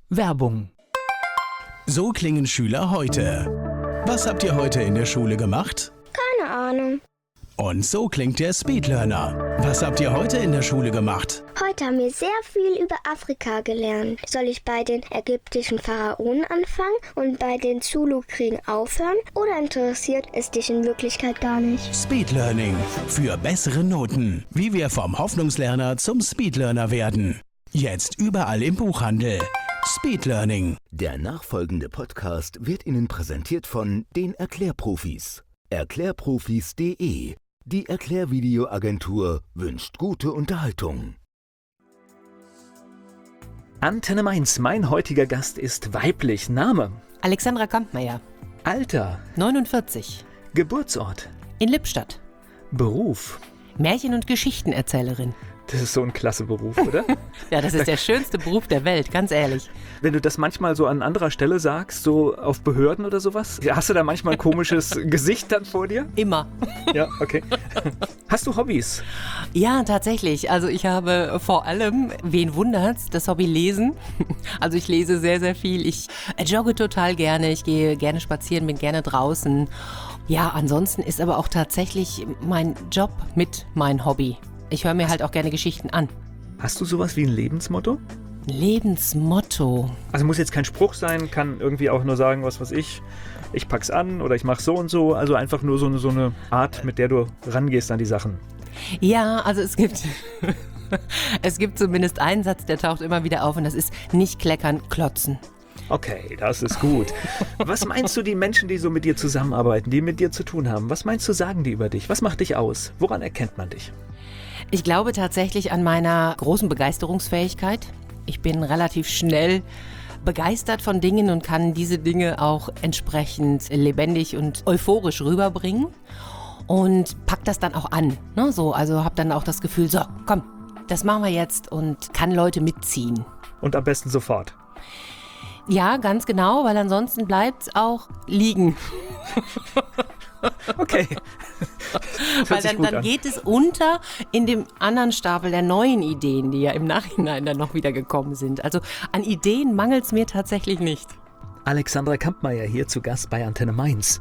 Werbung. So klingen Schüler heute. Was habt ihr heute in der Schule gemacht? Keine Ahnung. Und so klingt der Speedlearner. Was habt ihr heute in der Schule gemacht? Heute haben wir sehr viel über Afrika gelernt. Soll ich bei den ägyptischen Pharaonen anfangen und bei den Zulu-Kriegen aufhören? Oder interessiert es dich in Wirklichkeit gar nicht? Speedlearning. Für bessere Noten. Wie wir vom Hoffnungslerner zum Speedlearner werden. Jetzt überall im Buchhandel. Speedlearning. Der nachfolgende Podcast wird Ihnen präsentiert von den Erklärprofis. Erklärprofis.de. Die Erklärvideoagentur wünscht gute Unterhaltung. Antenne Mainz, mein heutiger Gast ist weiblich. Name? Alexandra Kampmeier, Alter? 49, Geburtsort? in Lippstadt. Beruf? Märchen- und Geschichtenerzählerin. Das ist so ein klasse Beruf, oder? Ja, das ist der schönste Beruf der Welt, ganz ehrlich. Wenn du das manchmal so an anderer Stelle sagst, so auf Behörden oder sowas, hast du da manchmal ein komisches Gesicht dann vor dir? Immer. Ja, okay. Hast du Hobbys? Ja, tatsächlich. Also ich habe vor allem, wen wundert's, das Hobby Lesen. Also ich lese sehr, sehr viel. Ich jogge total gerne, ich gehe gerne spazieren, bin gerne draußen. Ja, ansonsten ist aber auch tatsächlich mein Job mit mein Hobby. Ich höre mir halt auch gerne Geschichten an. Hast du sowas wie ein Lebensmotto? Lebensmotto. Also muss jetzt kein Spruch sein, kann irgendwie auch nur sagen, was weiß ich pack's an oder ich mach so und so. Also einfach nur so eine Art, mit der du rangehst an die Sachen. Ja, also es gibt zumindest einen Satz, der taucht immer wieder auf und das ist nicht kleckern, klotzen. Okay, das ist gut. Was meinst du, die Menschen, die so mit dir zusammenarbeiten, die mit dir zu tun haben, was meinst du, sagen die über dich? Was macht dich aus? Woran erkennt man dich? Ich glaube tatsächlich an meiner großen Begeisterungsfähigkeit. Ich bin relativ schnell begeistert von Dingen und kann diese Dinge auch entsprechend lebendig und euphorisch rüberbringen und pack das dann auch an. Ne? So, also habe dann auch das Gefühl, so, komm, das machen wir jetzt und kann Leute mitziehen. Und am besten sofort. Ja, ganz genau, weil ansonsten bleibt es auch liegen. Okay. Weil dann geht es unter in dem anderen Stapel der neuen Ideen, die ja im Nachhinein dann noch wieder gekommen sind. Also an Ideen mangelt es mir tatsächlich nicht. Alexandra Kampmeier hier zu Gast bei Antenne Mainz.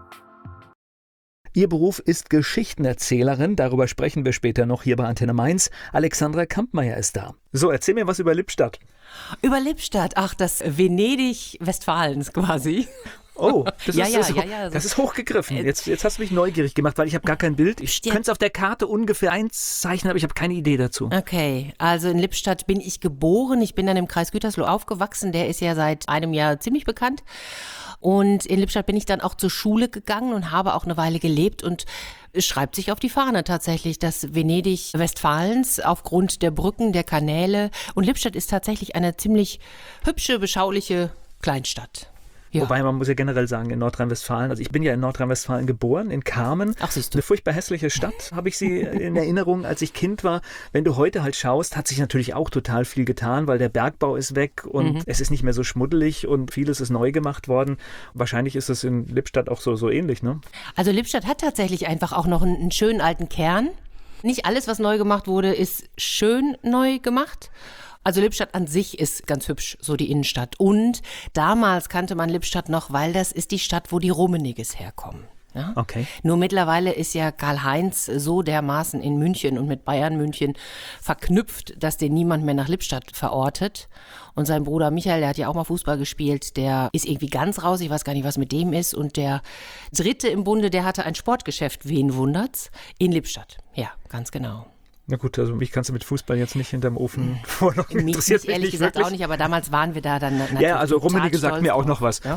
Ihr Beruf ist Geschichtenerzählerin, darüber sprechen wir später noch hier bei Antenne Mainz. Alexandra Kampmeier ist da. So, erzähl mir was über Lippstadt. Über Lippstadt, ach, das Venedig Westfalens quasi. Oh, das Das ist hochgegriffen. Jetzt hast du mich neugierig gemacht, weil ich habe gar kein Bild. Ich könnte es auf der Karte ungefähr einzeichnen, aber ich habe keine Idee dazu. Okay, also in Lippstadt bin ich geboren. Ich bin dann im Kreis Gütersloh aufgewachsen. Der ist ja seit einem Jahr ziemlich bekannt. Und in Lippstadt bin ich dann auch zur Schule gegangen und habe auch eine Weile gelebt und es schreibt sich auf die Fahne tatsächlich, das Venedig Westfalens aufgrund der Brücken, der Kanäle. Und Lippstadt ist tatsächlich eine ziemlich hübsche, beschauliche Kleinstadt. Ja. Wobei man muss ja generell sagen, in Nordrhein-Westfalen, also ich bin ja in Nordrhein-Westfalen geboren, in Carmen. Ach, siehst du. Eine furchtbar hässliche Stadt, habe ich sie in Erinnerung, als ich Kind war. Wenn du heute halt schaust, hat sich natürlich auch total viel getan, weil der Bergbau ist weg und es ist nicht mehr so schmuddelig und vieles ist neu gemacht worden. Wahrscheinlich ist es in Lippstadt auch so ähnlich, ne? Also Lippstadt hat tatsächlich einfach auch noch einen schönen alten Kern. Nicht alles, was neu gemacht wurde, ist schön neu gemacht. Also Lippstadt an sich ist ganz hübsch, so die Innenstadt. Und damals kannte man Lippstadt noch, weil das ist die Stadt, wo die Rummeniges herkommen. Ja? Okay. Nur mittlerweile ist ja Karl-Heinz so dermaßen in München und mit Bayern München verknüpft, dass den niemand mehr nach Lippstadt verortet. Und sein Bruder Michael, der hat ja auch mal Fußball gespielt, der ist irgendwie ganz raus, ich weiß gar nicht, was mit dem ist. Und der Dritte im Bunde, der hatte ein Sportgeschäft, wen wundert's, in Lippstadt. Ja, ganz genau. Na gut, also mich kannst du mit Fußball jetzt nicht hinterm Ofen vorlocken. Mich ehrlich gesagt wirklich. Auch nicht, aber damals waren wir da dann natürlich. Ja, also Rummenigge sagt mir auch noch was. Ja?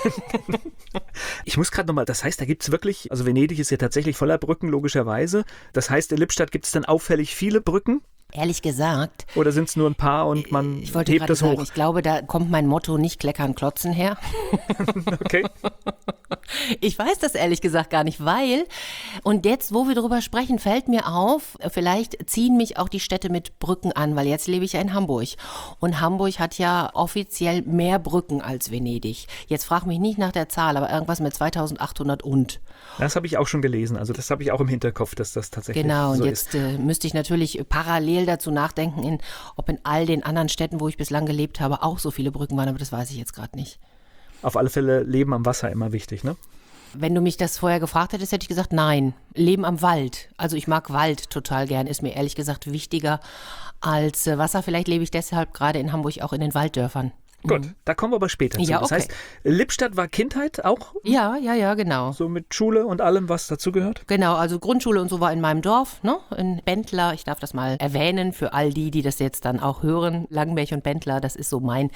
Ich muss gerade nochmal, das heißt, da gibt es wirklich, also Venedig ist ja tatsächlich voller Brücken, logischerweise. Das heißt, in Lippstadt gibt es dann auffällig viele Brücken? Ehrlich gesagt. Oder sind es nur ein paar und man hebt das hoch? Ich glaube, da kommt mein Motto nicht kleckern, klotzen her. Okay. Ich weiß das ehrlich gesagt gar nicht, weil, und jetzt, wo wir drüber sprechen, fällt mir auf, vielleicht ziehen mich auch die Städte mit Brücken an, weil jetzt lebe ich ja in Hamburg. Und Hamburg hat ja offiziell mehr Brücken als Venedig. Jetzt frag mich nicht nach der Zahl, aber irgendwas mit 2800 und. Das habe ich auch schon gelesen, also das habe ich auch im Hinterkopf, dass das tatsächlich genau, so und ist. jetzt müsste ich natürlich parallel parallel dazu nachdenken, ob in all den anderen Städten, wo ich bislang gelebt habe, auch so viele Brücken waren, aber das weiß ich jetzt gerade nicht. Auf alle Fälle Leben am Wasser immer wichtig, ne? Wenn du mich das vorher gefragt hättest, hätte ich gesagt, nein. Leben am Wald. Also ich mag Wald total gern, ist mir ehrlich gesagt wichtiger als Wasser. Vielleicht lebe ich deshalb gerade in Hamburg auch in den Walddörfern. Gut, da kommen wir aber später zu. Ja, okay. Das heißt, Lippstadt war Kindheit auch? Ja, genau. So mit Schule und allem, was dazugehört? Genau, also Grundschule und so war in meinem Dorf, ne? In Bentler. Ich darf das mal erwähnen für all die das jetzt dann auch hören. Langenberg und Bentler, das ist so mein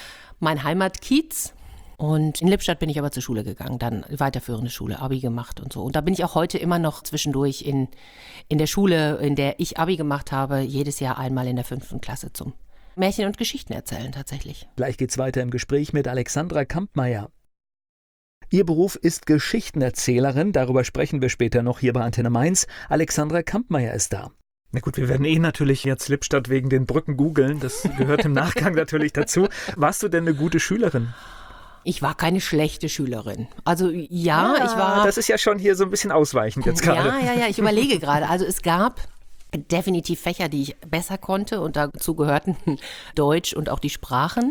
Heimatkiez. Und in Lippstadt bin ich aber zur Schule gegangen, dann weiterführende Schule, Abi gemacht und so. Und da bin ich auch heute immer noch zwischendurch in der Schule, in der ich Abi gemacht habe, jedes Jahr einmal in der 5. Klasse zum Märchen und Geschichten erzählen tatsächlich. Gleich geht's weiter im Gespräch mit Alexandra Kampmeier. Ihr Beruf ist Geschichtenerzählerin, darüber sprechen wir später noch hier bei Antenne Mainz. Alexandra Kampmeier ist da. Na gut, wir werden natürlich jetzt Lippstadt wegen den Brücken googeln, das gehört im Nachgang natürlich dazu. Warst du denn eine gute Schülerin? Ich war keine schlechte Schülerin. Also ja, ich war... Das ist ja schon hier so ein bisschen ausweichend jetzt gerade. Ja, ich überlege gerade. Also es gab definitiv Fächer, die ich besser konnte und dazu gehörten Deutsch und auch die Sprachen.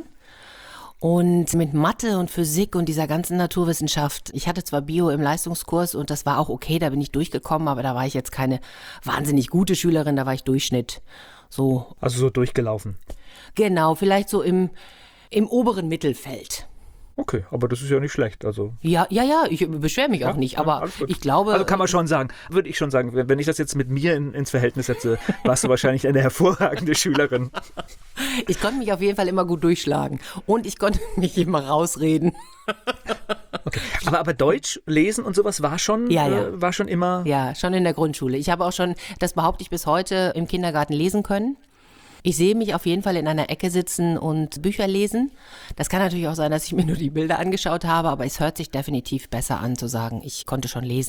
Und mit Mathe und Physik und dieser ganzen Naturwissenschaft, ich hatte zwar Bio im Leistungskurs und das war auch okay, da bin ich durchgekommen, aber da war ich jetzt keine wahnsinnig gute Schülerin, da war ich Durchschnitt. So. Also so durchgelaufen. Genau, vielleicht so im oberen Mittelfeld. Okay, aber das ist ja nicht schlecht. Also. Ja, ich beschwere mich auch nicht, aber ich glaube... Also kann man schon sagen, würde ich schon sagen, wenn ich das jetzt mit mir ins Verhältnis setze, warst du wahrscheinlich eine hervorragende Schülerin. Ich konnte mich auf jeden Fall immer gut durchschlagen und ich konnte mich immer rausreden. Okay. Aber Deutsch, Lesen und sowas war schon, war schon immer... Ja, schon in der Grundschule. Ich habe auch schon, das behaupte ich bis heute, im Kindergarten lesen können. Ich sehe mich auf jeden Fall in einer Ecke sitzen und Bücher lesen. Das kann natürlich auch sein, dass ich mir nur die Bilder angeschaut habe, aber es hört sich definitiv besser an zu sagen, ich konnte schon lesen.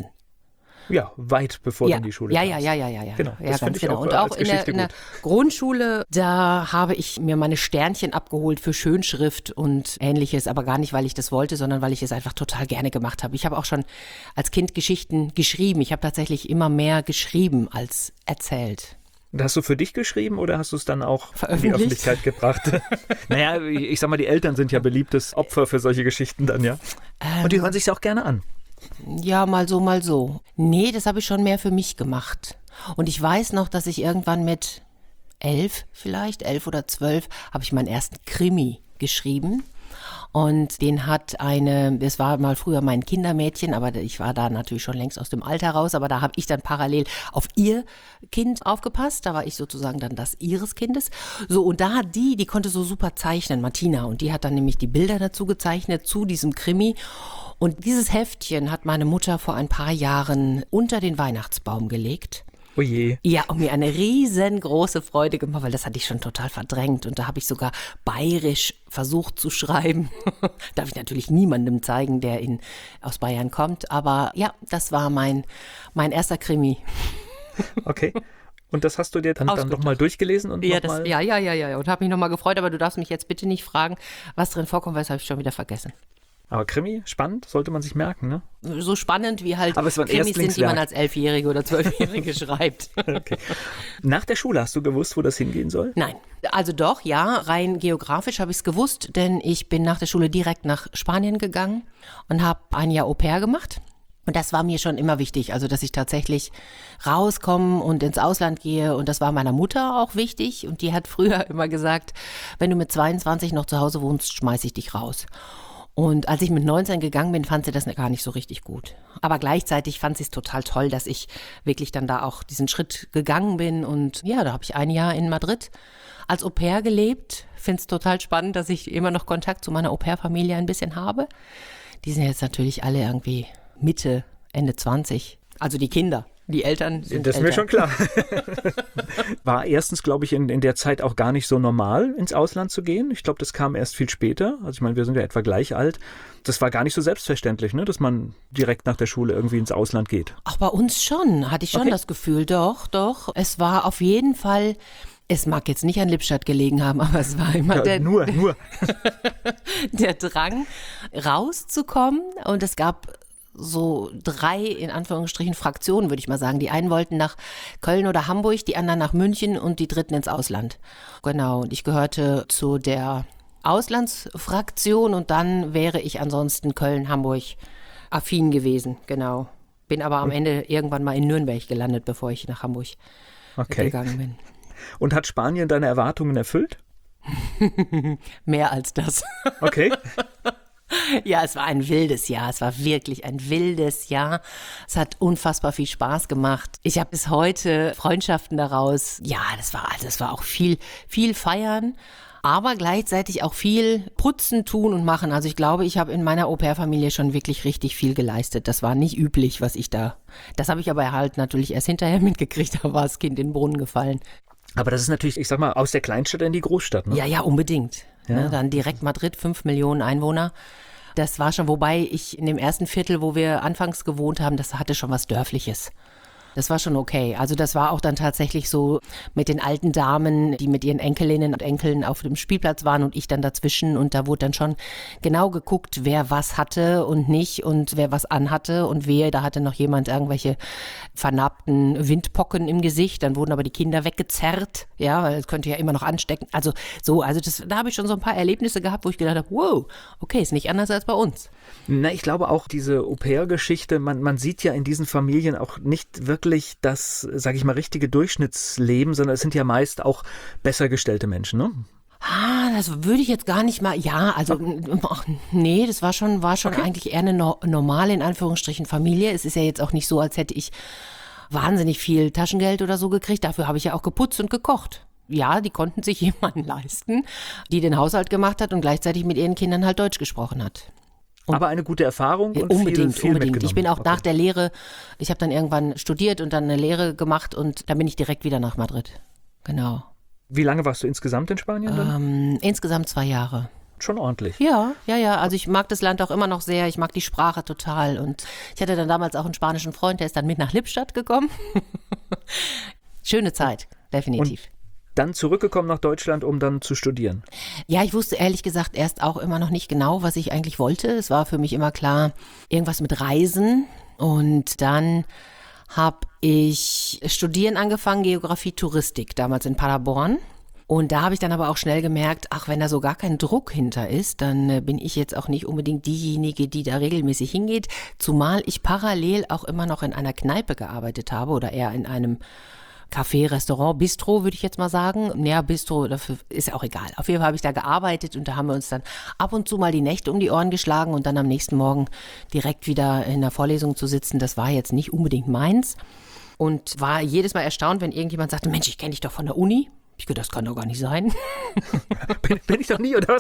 Ja, weit bevor du in die Schule kamst. Ja. Genau, das finde ich genau. auch Und auch als Geschichte in der Grundschule, da habe ich mir meine Sternchen abgeholt für Schönschrift und Ähnliches, aber gar nicht, weil ich das wollte, sondern weil ich es einfach total gerne gemacht habe. Ich habe auch schon als Kind Geschichten geschrieben. Ich habe tatsächlich immer mehr geschrieben als erzählt. Hast du für dich geschrieben oder hast du es dann auch in die Öffentlichkeit gebracht? Naja, ich sag mal, die Eltern sind ja beliebtes Opfer für solche Geschichten dann, ja? Und die hören sich auch gerne an. Ja, mal so, mal so. Nee, das habe ich schon mehr für mich gemacht. Und ich weiß noch, dass ich irgendwann mit 11 oder 12, habe ich meinen ersten Krimi geschrieben. Und den hat das war mal früher mein Kindermädchen, aber ich war da natürlich schon längst aus dem Alter raus, aber da habe ich dann parallel auf ihr Kind aufgepasst, da war ich sozusagen dann das ihres Kindes. So, und da hat die konnte so super zeichnen, Martina, und die hat dann nämlich die Bilder dazu gezeichnet, zu diesem Krimi. Und dieses Heftchen hat meine Mutter vor ein paar Jahren unter den Weihnachtsbaum gelegt. Oh je. Ja, und mir eine riesengroße Freude gemacht, weil das hatte ich schon total verdrängt. Und da habe ich sogar bayerisch versucht zu schreiben. Darf ich natürlich niemandem zeigen, der aus Bayern kommt. Aber ja, das war mein erster Krimi. Okay. Und das hast du dir dann nochmal durchgelesen? Und ja, noch mal? Ja. Und habe mich nochmal gefreut. Aber du darfst mich jetzt bitte nicht fragen, was drin vorkommt, weil das habe ich schon wieder vergessen. Aber Krimi, spannend, sollte man sich merken, ne? So spannend wie halt Krimis sind, die man als 11-Jährige oder 12-Jährige schreibt. Okay. Nach der Schule hast du gewusst, wo das hingehen soll? Nein. Also doch, ja, rein geografisch habe ich es gewusst, denn ich bin nach der Schule direkt nach Spanien gegangen und habe ein Jahr Au-pair gemacht. Und das war mir schon immer wichtig, also dass ich tatsächlich rauskomme und ins Ausland gehe. Und das war meiner Mutter auch wichtig. Und die hat früher immer gesagt, wenn du mit 22 noch zu Hause wohnst, schmeiß ich dich raus. Und als ich mit 19 gegangen bin, fand sie das gar nicht so richtig gut. Aber gleichzeitig fand sie es total toll, dass ich wirklich dann da auch diesen Schritt gegangen bin. Und ja, da habe ich ein Jahr in Madrid als Au-pair gelebt. Finde es total spannend, dass ich immer noch Kontakt zu meiner Au-pair-Familie ein bisschen habe. Die sind jetzt natürlich alle irgendwie Mitte, Ende 20. Also die Kinder. Die Eltern sind Das ist älter. mir schon klar. War erstens, glaube ich, in der Zeit auch gar nicht so normal, ins Ausland zu gehen. Ich glaube, das kam erst viel später. Also ich meine, wir sind ja etwa gleich alt. Das war gar nicht so selbstverständlich, ne, dass man direkt nach der Schule irgendwie ins Ausland geht. Auch bei uns schon, hatte ich schon das Gefühl. Doch. Es war auf jeden Fall... Es mag jetzt nicht an Lippstadt gelegen haben, aber es war immer nur. der Drang, rauszukommen. Und es gab so 3, in Anführungsstrichen, Fraktionen, würde ich mal sagen. Die einen wollten nach Köln oder Hamburg, die anderen nach München und die dritten ins Ausland. Genau, und ich gehörte zu der Auslandsfraktion und dann wäre ich ansonsten Köln-Hamburg affin gewesen, genau. Bin aber am Ende irgendwann mal in Nürnberg gelandet, bevor ich nach Hamburg gegangen bin. Und hat Spanien deine Erwartungen erfüllt? Mehr als das. Okay. Ja, es war ein wildes Jahr. Es war wirklich ein wildes Jahr. Es hat unfassbar viel Spaß gemacht. Ich habe bis heute Freundschaften daraus. Ja, das war auch viel feiern, aber gleichzeitig auch viel putzen, tun und machen. Also ich glaube, ich habe in meiner Au-pair-Familie schon wirklich richtig viel geleistet. Das war nicht üblich, das habe ich aber halt natürlich erst hinterher mitgekriegt, da war das Kind in den Brunnen gefallen. Aber das ist natürlich, ich sag mal, aus der Kleinstadt in die Großstadt, ne? Ja, unbedingt. Ja. Ne, dann direkt Madrid, 5 Millionen Einwohner. Das war schon, wobei ich in dem ersten Viertel, wo wir anfangs gewohnt haben, das hatte schon was Dörfliches. Das war schon okay. Also das war auch dann tatsächlich so mit den alten Damen, die mit ihren Enkelinnen und Enkeln auf dem Spielplatz waren und ich dann dazwischen. Und da wurde dann schon genau geguckt, wer was hatte und nicht und wer was anhatte und wer. Da hatte noch jemand irgendwelche vernarbten Windpocken im Gesicht. Dann wurden aber die Kinder weggezerrt. Ja, weil es könnte ja immer noch anstecken. Da habe ich schon so ein paar Erlebnisse gehabt, wo ich gedacht habe, wow, okay, ist nicht anders als bei uns. Na, ich glaube auch diese Au-pair-Geschichte, man sieht ja in diesen Familien auch nicht wirklich das, sage ich mal, richtige Durchschnittsleben, sondern es sind ja meist auch besser gestellte Menschen, ne? Das würde ich jetzt gar nicht mal, nee, das war schon okay. Eigentlich eher eine normale, in Anführungsstrichen, Familie. Es ist ja jetzt auch nicht so, als hätte ich wahnsinnig viel Taschengeld oder so gekriegt. Dafür habe ich ja auch geputzt und gekocht. Ja, die konnten sich jemanden leisten, die den Haushalt gemacht hat und gleichzeitig mit ihren Kindern halt Deutsch gesprochen hat. Aber eine gute Erfahrung und unbedingt. viel mitgenommen. Ich bin auch nach der Lehre, ich habe dann irgendwann studiert und dann eine Lehre gemacht und dann bin ich direkt wieder nach Madrid. Genau. Wie lange warst du insgesamt in Spanien dann? Insgesamt 2 Jahre. Schon ordentlich. Ja. Also ich mag das Land auch immer noch sehr. Ich mag die Sprache total. Und ich hatte dann damals auch einen spanischen Freund, der ist dann mit nach Lippstadt gekommen. Schöne Zeit, definitiv. Und dann zurückgekommen nach Deutschland, um dann zu studieren? Ja, ich wusste ehrlich gesagt erst auch immer noch nicht genau, was ich eigentlich wollte. Es war für mich immer klar, irgendwas mit Reisen. Und dann habe ich studieren angefangen, Geografie, Touristik, damals in Paderborn. Und da habe ich dann aber auch schnell gemerkt, wenn da so gar kein Druck hinter ist, dann bin ich jetzt auch nicht unbedingt diejenige, die da regelmäßig hingeht. Zumal ich parallel auch immer noch in einer Kneipe gearbeitet habe oder eher in einem Café, Restaurant, Bistro, würde ich jetzt mal sagen. Ja, Bistro, dafür ist ja auch egal. Auf jeden Fall habe ich da gearbeitet und da haben wir uns dann ab und zu mal die Nächte um die Ohren geschlagen und dann am nächsten Morgen direkt wieder in der Vorlesung zu sitzen. Das war jetzt nicht unbedingt meins und war jedes Mal erstaunt, wenn irgendjemand sagte, Mensch, ich kenne dich doch von der Uni. Ich dachte, das kann doch gar nicht sein. Bin ich doch nie, oder was?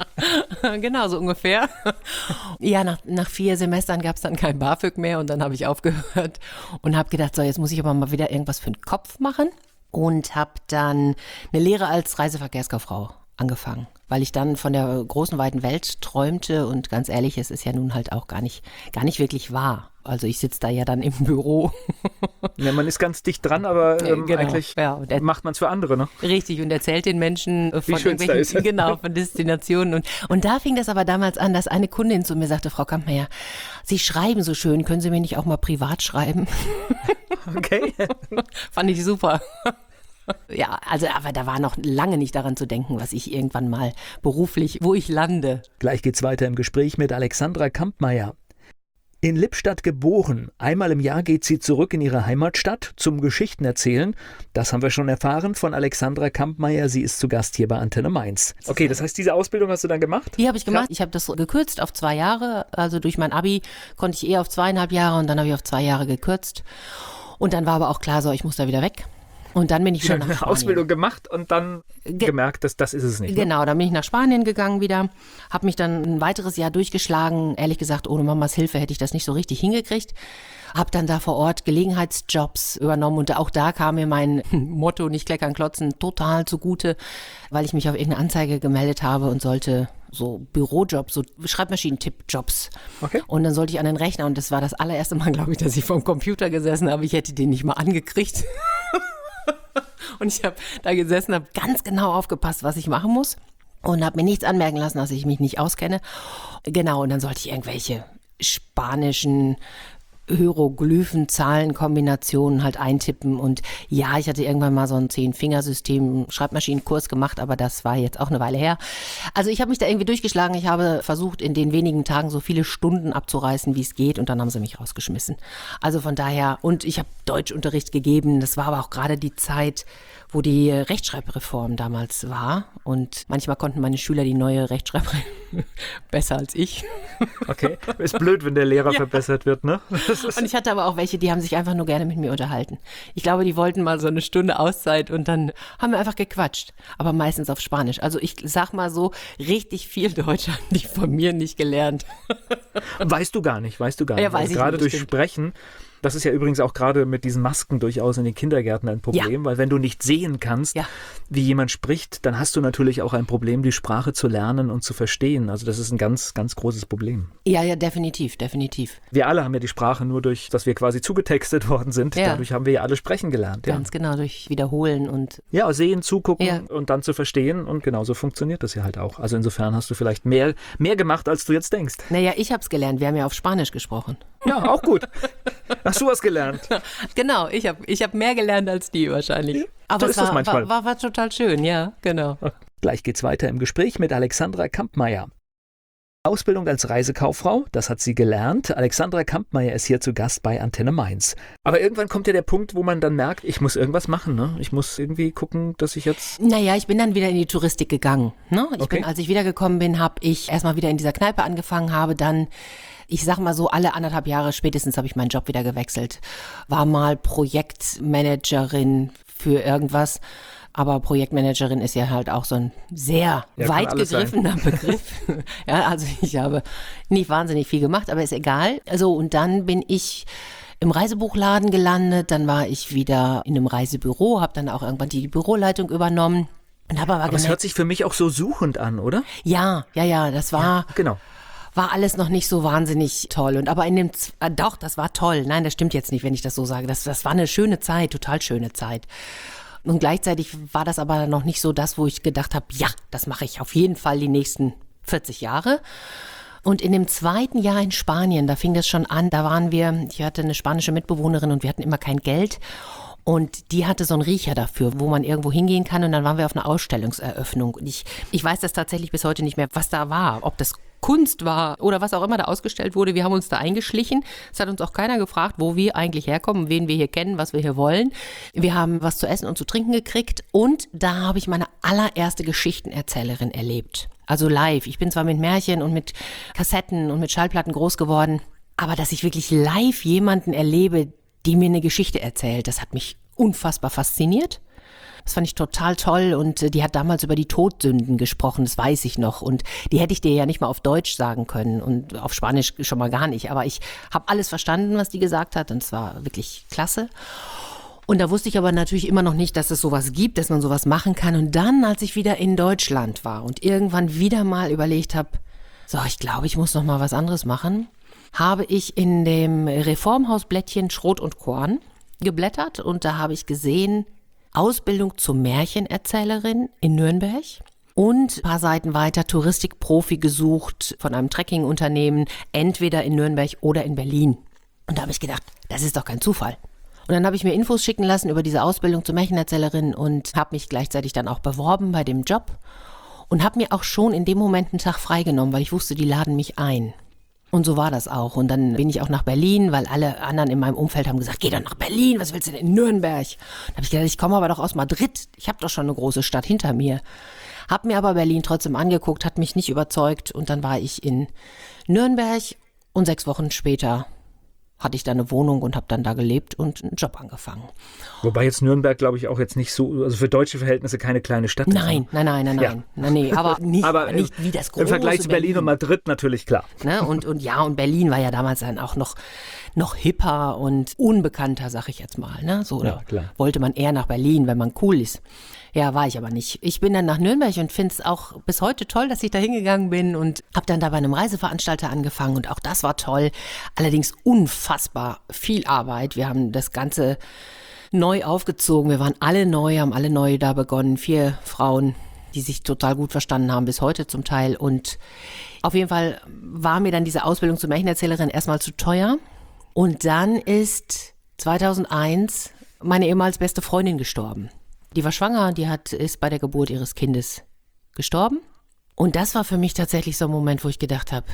Genau, so ungefähr. Ja, nach 4 Semestern gab es dann kein BAföG mehr und dann habe ich aufgehört und habe gedacht, so jetzt muss ich aber mal wieder irgendwas für den Kopf machen und habe dann eine Lehre als Reiseverkehrskauffrau angefangen, weil ich dann von der großen, weiten Welt träumte und ganz ehrlich, es ist ja nun halt auch gar nicht wirklich wahr. Also ich sitze da ja dann im Büro. Ja, man ist ganz dicht dran, aber genau, eigentlich ja, macht man es für andere, ne? Richtig, und erzählt den Menschen von irgendwelchen, genau, von Destinationen. Und da fing das aber damals an, dass eine Kundin zu mir sagte, Frau Kampmeier, Sie schreiben so schön, können Sie mir nicht auch mal privat schreiben? Okay. Fand ich super. Ja, also aber da war noch lange nicht daran zu denken, was ich irgendwann mal beruflich, wo ich lande. Gleich geht's weiter im Gespräch mit Alexandra Kampmeier. In Lippstadt geboren. Einmal im Jahr geht sie zurück in ihre Heimatstadt zum Geschichtenerzählen. Das haben wir schon erfahren von Alexandra Kampmeier. Sie ist zu Gast hier bei Antenne Mainz. Okay, das heißt, diese Ausbildung hast du dann gemacht? Die habe ich gemacht. Ich habe das gekürzt auf 2 Jahre. Also durch mein Abi konnte ich eher auf 2,5 Jahre und dann habe ich auf 2 Jahre gekürzt. Und dann war aber auch klar, so, ich muss da wieder weg. Und dann bin ich wieder nach Spanien. Ausbildung gemacht und dann gemerkt, dass das ist es nicht. Genau, dann bin ich nach Spanien gegangen wieder, habe mich dann ein weiteres Jahr durchgeschlagen. Ehrlich gesagt, ohne Mamas Hilfe hätte ich das nicht so richtig hingekriegt. Habe dann da vor Ort Gelegenheitsjobs übernommen und auch da kam mir mein Motto, nicht kleckern, klotzen, total zugute, weil ich mich auf irgendeine Anzeige gemeldet habe und sollte so Bürojobs, so Schreibmaschinentipp-Jobs. Okay. Und dann sollte ich an den Rechner und das war das allererste Mal, glaube ich, dass ich vor dem Computer gesessen habe. Ich hätte den nicht mal angekriegt. Und ich habe da gesessen, habe ganz genau aufgepasst, was ich machen muss und habe mir nichts anmerken lassen, dass ich mich nicht auskenne. Genau, und dann sollte ich irgendwelche spanischen Hieroglyphen, Zahlenkombinationen halt eintippen. Und ja, ich hatte irgendwann mal so ein 10-Fingersystem, Schreibmaschinenkurs gemacht, aber das war jetzt auch eine Weile her. Also ich habe mich da irgendwie durchgeschlagen. Ich habe versucht, in den wenigen Tagen so viele Stunden abzureißen, wie es geht, und dann haben sie mich rausgeschmissen. Also von daher, und ich habe Deutschunterricht gegeben. Das war aber auch gerade die Zeit, wo die Rechtschreibreform damals war. Und manchmal konnten meine Schüler die neue Rechtschreibreform besser als ich. Okay, ist blöd, wenn der Lehrer verbessert wird, ne? Und ich hatte aber auch welche, die haben sich einfach nur gerne mit mir unterhalten. Ich glaube, die wollten mal so eine Stunde Auszeit und dann haben wir einfach gequatscht. Aber meistens auf Spanisch. Also ich sag mal so, richtig viel Deutsch haben die von mir nicht gelernt. Weißt du gar nicht. Ja, weiß Also ich gerade nicht, durch stimmt. Sprechen. Das ist ja übrigens auch gerade mit diesen Masken durchaus in den Kindergärten ein Problem, weil wenn du nicht sehen kannst, Ja. wie jemand spricht, dann hast du natürlich auch ein Problem, die Sprache zu lernen und zu verstehen. Also das ist ein ganz, ganz großes Problem. Ja, definitiv. Wir alle haben ja die Sprache nur durch, dass wir quasi zugetextet worden sind. Ja. Dadurch haben wir ja alle sprechen gelernt. Ja, Ganz genau, durch Wiederholen und ja, sehen, zugucken Ja. und dann zu verstehen. Und genauso funktioniert das ja halt auch. Also insofern hast du vielleicht mehr gemacht, als du jetzt denkst. naja, ich habe es gelernt. Wir haben ja auf Spanisch gesprochen. Ja, auch gut. Hast du was gelernt? Genau, ich hab mehr gelernt als die wahrscheinlich. Aber so es ist es manchmal. war total schön, ja, genau. Gleich geht's weiter im Gespräch mit Alexandra Kampmeier. Ausbildung als Reisekauffrau, das hat sie gelernt. Alexandra Kampmeier ist hier zu Gast bei Antenne Mainz. Aber irgendwann kommt ja der Punkt, wo man dann merkt, ich muss irgendwas machen. Ne? Ich muss irgendwie gucken, dass ich jetzt... Naja, ich bin dann wieder in die Touristik gegangen. Ne? Okay. Als ich wiedergekommen bin, habe ich erstmal wieder in dieser Kneipe angefangen, habe dann, ich sag mal so, alle 1,5 Jahre spätestens habe ich meinen Job wieder gewechselt. War mal Projektmanagerin für irgendwas. Aber Projektmanagerin ist ja halt auch so ein sehr Ja, weit kann alles sein. gegriffener Begriff. Ja, also ich habe nicht wahnsinnig viel gemacht, aber ist egal. Also und dann bin ich im Reisebuchladen gelandet, dann war ich wieder in einem Reisebüro, habe dann auch irgendwann die Büroleitung übernommen und habe aber Aber es hört gemerkt, sich für mich auch so suchend an, oder? ja, das war Genau. alles noch nicht so wahnsinnig toll. Und aber doch, das war toll. Nein, das stimmt jetzt nicht, wenn ich das so sage. Das war eine schöne Zeit, total schöne Zeit. Und gleichzeitig war das aber noch nicht so das, wo ich gedacht habe, ja, das mache ich auf jeden Fall die nächsten 40 Jahre. Und in dem 2. Jahr in Spanien, da fing das schon an, ich hatte eine spanische Mitbewohnerin und wir hatten immer kein Geld. Und die hatte so einen Riecher dafür, wo man irgendwo hingehen kann. Und dann waren wir auf einer Ausstellungseröffnung. Und ich weiß das tatsächlich bis heute nicht mehr, was da war. Ob das Kunst war oder was auch immer da ausgestellt wurde. Wir haben uns da eingeschlichen. Es hat uns auch keiner gefragt, wo wir eigentlich herkommen, wen wir hier kennen, was wir hier wollen. Wir haben was zu essen und zu trinken gekriegt. Und da habe ich meine allererste Geschichtenerzählerin erlebt. Also live. Ich bin zwar mit Märchen und mit Kassetten und mit Schallplatten groß geworden, aber dass ich wirklich live jemanden erlebe, die mir eine Geschichte erzählt, das hat mich unfassbar fasziniert. Das fand ich total toll und die hat damals über die Todsünden gesprochen, das weiß ich noch. Und die hätte ich dir ja nicht mal auf Deutsch sagen können und auf Spanisch schon mal gar nicht. Aber ich habe alles verstanden, was die gesagt hat und es war wirklich klasse. Und da wusste ich aber natürlich immer noch nicht, dass es sowas gibt, dass man sowas machen kann. Und dann, als ich wieder in Deutschland war und irgendwann wieder mal überlegt habe, so, ich glaube, ich muss noch mal was anderes machen, habe ich in dem Reformhausblättchen Schrot und Korn geblättert und da habe ich gesehen, Ausbildung zur Märchenerzählerin in Nürnberg und ein paar Seiten weiter Touristikprofi gesucht von einem Trekkingunternehmen, entweder in Nürnberg oder in Berlin. Und da habe ich gedacht, das ist doch kein Zufall. Und dann habe ich mir Infos schicken lassen über diese Ausbildung zur Märchenerzählerin und habe mich gleichzeitig dann auch beworben bei dem Job und habe mir auch schon in dem Moment einen Tag freigenommen, weil ich wusste, die laden mich ein. Und so war das auch. Und dann bin ich auch nach Berlin, weil alle anderen in meinem Umfeld haben gesagt, geh doch nach Berlin, was willst du denn in Nürnberg? Da habe ich gedacht, ich komme aber doch aus Madrid. Ich habe doch schon eine große Stadt hinter mir. Hab mir aber Berlin trotzdem angeguckt, hat mich nicht überzeugt. Und dann war ich in Nürnberg und 6 Wochen später hatte ich da eine Wohnung und habe dann da gelebt und einen Job angefangen. Wobei jetzt Nürnberg, glaube ich, auch jetzt nicht so, also für deutsche Verhältnisse keine kleine Stadt ist. Nein. Ja. Nee, aber nicht, Aber nicht wie das große im Vergleich zu Berlin und Madrid natürlich klar. Ne? Und Berlin war ja damals dann auch noch hipper und unbekannter, sag ich jetzt mal. Ne? So, Ja, klar. wollte man eher nach Berlin, wenn man cool ist. Ja, war ich aber nicht. Ich bin dann nach Nürnberg und finde es auch bis heute toll, dass ich da hingegangen bin und habe dann da bei einem Reiseveranstalter angefangen und auch das war toll. Allerdings unfassbar viel Arbeit. Wir haben das Ganze neu aufgezogen. Wir waren alle neu, haben alle neu da begonnen. 4 Frauen, die sich total gut verstanden haben, bis heute zum Teil. Und auf jeden Fall war mir dann diese Ausbildung zur Märchenerzählerin erstmal zu teuer. Und dann ist 2001 meine ehemals beste Freundin gestorben. Die war schwanger, ist bei der Geburt ihres Kindes gestorben. Und das war für mich tatsächlich so ein Moment, wo ich gedacht habe,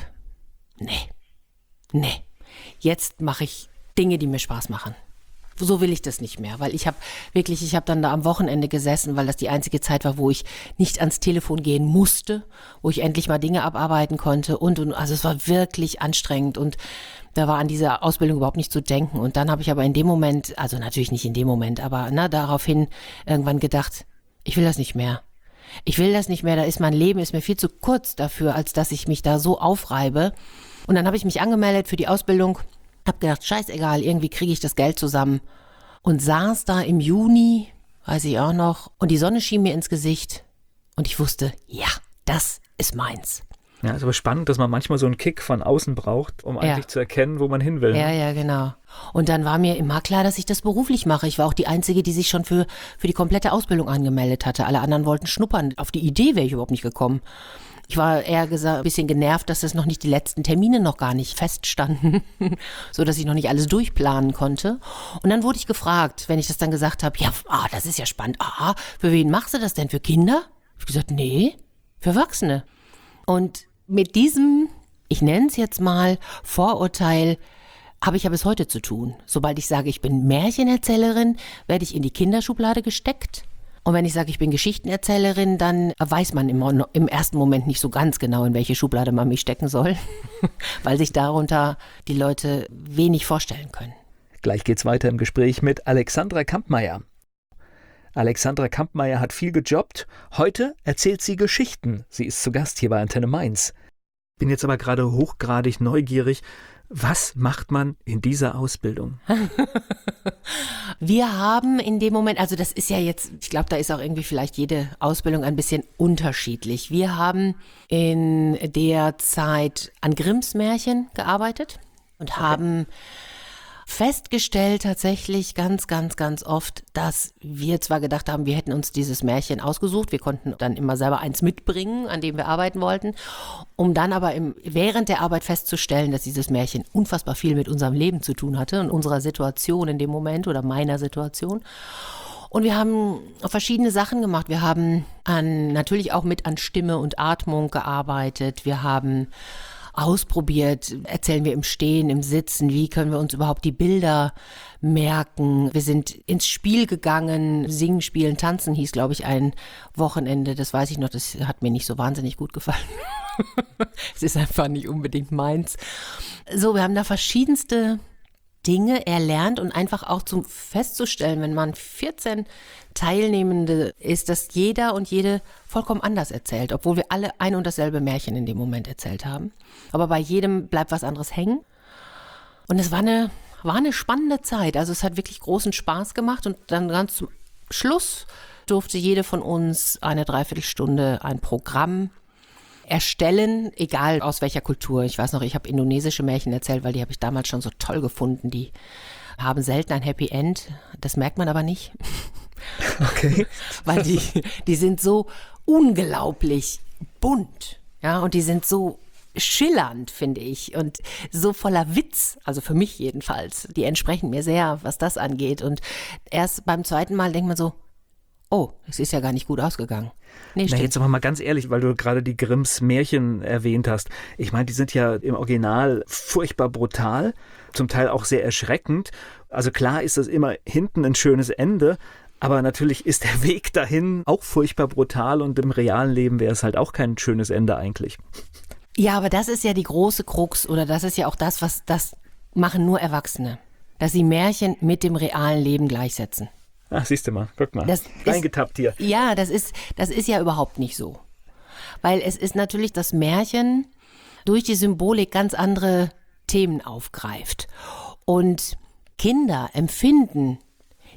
nee, jetzt mache ich Dinge, die mir Spaß machen. So will ich das nicht mehr, weil ich habe dann da am Wochenende gesessen, weil das die einzige Zeit war, wo ich nicht ans Telefon gehen musste, wo ich endlich mal Dinge abarbeiten konnte und. Also es war wirklich anstrengend und da war an diese Ausbildung überhaupt nicht zu denken. Und dann habe ich aber in dem Moment, also natürlich nicht in dem Moment, aber daraufhin irgendwann gedacht, ich will das nicht mehr. Mein Leben ist mir viel zu kurz dafür, als dass ich mich da so aufreibe. Und dann habe ich mich angemeldet für die Ausbildung, habe gedacht, scheißegal, irgendwie kriege ich das Geld zusammen. Und saß da im Juni, weiß ich auch noch, und die Sonne schien mir ins Gesicht. Und ich wusste, ja, das ist meins. Ja, ist aber spannend, dass man manchmal so einen Kick von außen braucht, um eigentlich zu erkennen, wo man hin will. Ja, genau. Und dann war mir immer klar, dass ich das beruflich mache. Ich war auch die Einzige, die sich schon für die komplette Ausbildung angemeldet hatte. Alle anderen wollten schnuppern. Auf die Idee wäre ich überhaupt nicht gekommen. Ich war eher gesagt ein bisschen genervt, dass das noch nicht die letzten Termine noch gar nicht feststanden, so dass ich noch nicht alles durchplanen konnte. Und dann wurde ich gefragt, wenn ich das dann gesagt habe, das ist ja spannend. Für wen machst du das denn? Für Kinder? Ich habe gesagt, nee, für Erwachsene. Und mit diesem, ich nenne es jetzt mal, Vorurteil habe ich ja bis heute zu tun. Sobald ich sage, ich bin Märchenerzählerin, werde ich in die Kinderschublade gesteckt. Und wenn ich sage, ich bin Geschichtenerzählerin, dann weiß man im ersten Moment nicht so ganz genau, in welche Schublade man mich stecken soll, weil sich darunter die Leute wenig vorstellen können. Gleich geht's weiter im Gespräch mit Alexandra Kampmeier. Alexandra Kampmeier hat viel gejobbt. Heute erzählt sie Geschichten. Sie ist zu Gast hier bei Antenne Mainz. Bin jetzt aber gerade hochgradig neugierig. Was macht man in dieser Ausbildung? Wir haben in dem Moment, also das ist ja jetzt, ich glaube, da ist auch irgendwie vielleicht jede Ausbildung ein bisschen unterschiedlich. Wir haben in der Zeit an Grimms Märchen gearbeitet und haben festgestellt tatsächlich ganz, ganz, ganz oft, dass wir zwar gedacht haben, wir hätten uns dieses Märchen ausgesucht, wir konnten dann immer selber eins mitbringen, an dem wir arbeiten wollten, um dann aber während der Arbeit festzustellen, dass dieses Märchen unfassbar viel mit unserem Leben zu tun hatte und unserer Situation in dem Moment oder meiner Situation. Und wir haben verschiedene Sachen gemacht. Wir haben natürlich auch an Stimme und Atmung gearbeitet. Wir haben ausprobiert, erzählen wir im Stehen, im Sitzen, wie können wir uns überhaupt die Bilder merken. Wir sind ins Spiel gegangen, Singen, Spielen, Tanzen hieß, glaube ich, ein Wochenende, das weiß ich noch, das hat mir nicht so wahnsinnig gut gefallen. Es ist einfach nicht unbedingt meins. So, wir haben da verschiedenste Dinge erlernt und einfach auch festzustellen, wenn man 14 Teilnehmende ist, dass jeder und jede vollkommen anders erzählt, obwohl wir alle ein und dasselbe Märchen in dem Moment erzählt haben. Aber bei jedem bleibt was anderes hängen. Und es war eine spannende Zeit. Also es hat wirklich großen Spaß gemacht und dann ganz zum Schluss durfte jede von uns eine Dreiviertelstunde ein Programm erstellen, egal aus welcher Kultur. Ich weiß noch, ich habe indonesische Märchen erzählt, weil die habe ich damals schon so toll gefunden. Die haben selten ein Happy End, das merkt man aber nicht. Okay. Weil die sind so unglaublich bunt, ja, und die sind so schillernd, finde ich, und so voller Witz, also für mich jedenfalls. Die entsprechen mir sehr, was das angeht. Und erst beim zweiten Mal denkt man so, oh, es ist ja gar nicht gut ausgegangen. Nee, Na, jetzt aber mal ganz ehrlich, weil du gerade die Grimms Märchen erwähnt hast. Ich meine, die sind ja im Original furchtbar brutal, zum Teil auch sehr erschreckend. Also klar ist das immer hinten ein schönes Ende, aber natürlich ist der Weg dahin auch furchtbar brutal und im realen Leben wäre es halt auch kein schönes Ende eigentlich. Ja, aber das ist ja die große Krux oder das ist ja auch das machen nur Erwachsene, dass sie Märchen mit dem realen Leben gleichsetzen. Ach, siehst du mal, guck mal, reingetappt hier. Ja, das ist ja überhaupt nicht so. Weil es ist natürlich das Märchen durch die Symbolik ganz andere Themen aufgreift. Und Kinder empfinden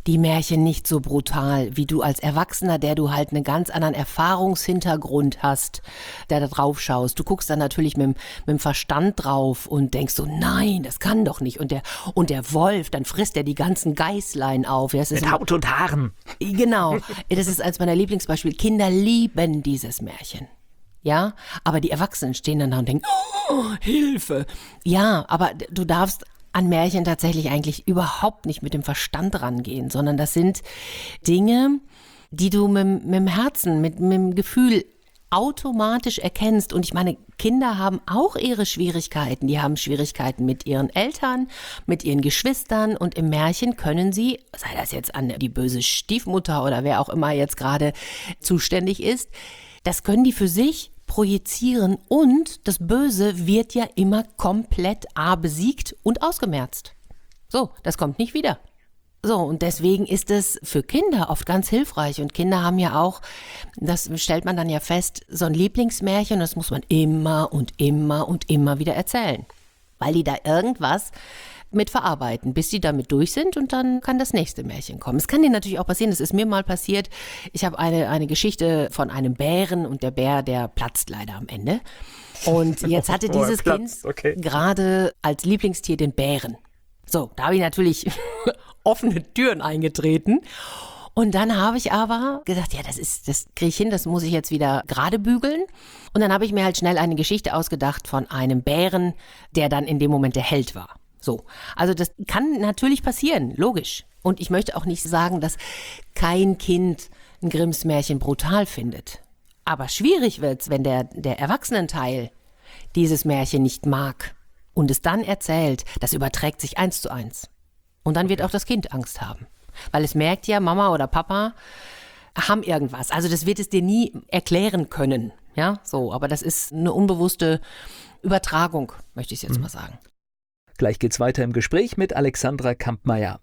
die Märchen nicht so brutal, wie du als Erwachsener, der du halt einen ganz anderen Erfahrungshintergrund hast, der da drauf schaust. Du guckst dann natürlich mit dem Verstand drauf und denkst so, nein, das kann doch nicht. Und der Wolf, dann frisst er die ganzen Geißlein auf. Ja, Mit Haut und Haaren. Genau. Das ist eines meiner Lieblingsbeispiele. Kinder lieben dieses Märchen. Ja, aber die Erwachsenen stehen dann da und denken, oh, Hilfe. Ja, aber du darfst an Märchen tatsächlich eigentlich überhaupt nicht mit dem Verstand rangehen, sondern das sind Dinge, die du mit dem Herzen, mit dem Gefühl automatisch erkennst. Und ich meine, Kinder haben auch ihre Schwierigkeiten. Die haben Schwierigkeiten mit ihren Eltern, mit ihren Geschwistern und im Märchen können sie, sei das jetzt an die böse Stiefmutter oder wer auch immer jetzt gerade zuständig ist, das können die für sich projizieren und das Böse wird ja immer komplett besiegt und ausgemerzt. So, das kommt nicht wieder. So, und deswegen ist es für Kinder oft ganz hilfreich und Kinder haben ja auch, das stellt man dann ja fest, so ein Lieblingsmärchen, das muss man immer und immer und immer wieder erzählen, weil die da irgendwas mit verarbeiten, bis die damit durch sind und dann kann das nächste Märchen kommen. Es kann dir natürlich auch passieren, das ist mir mal passiert, ich habe eine Geschichte von einem Bären und der Bär, der platzt leider am Ende. Und jetzt hatte dieses Kind gerade als Lieblingstier den Bären. So, da habe ich natürlich offene Türen eingetreten. Und dann habe ich aber gesagt, ja, das kriege ich hin, das muss ich jetzt wieder gerade bügeln. Und dann habe ich mir halt schnell eine Geschichte ausgedacht von einem Bären, der dann in dem Moment der Held war. So, also das kann natürlich passieren, logisch. Und ich möchte auch nicht sagen, dass kein Kind ein Grimms Märchen brutal findet. Aber schwierig wird's, wenn der Erwachsenenteil dieses Märchen nicht mag und es dann erzählt, das überträgt sich 1:1. Und dann wird auch das Kind Angst haben. Weil es merkt ja, Mama oder Papa haben irgendwas. Also das wird es dir nie erklären können. Ja, so, aber das ist eine unbewusste Übertragung, möchte ich jetzt mal sagen. Gleich geht's weiter im Gespräch mit Alexandra Kampmeier.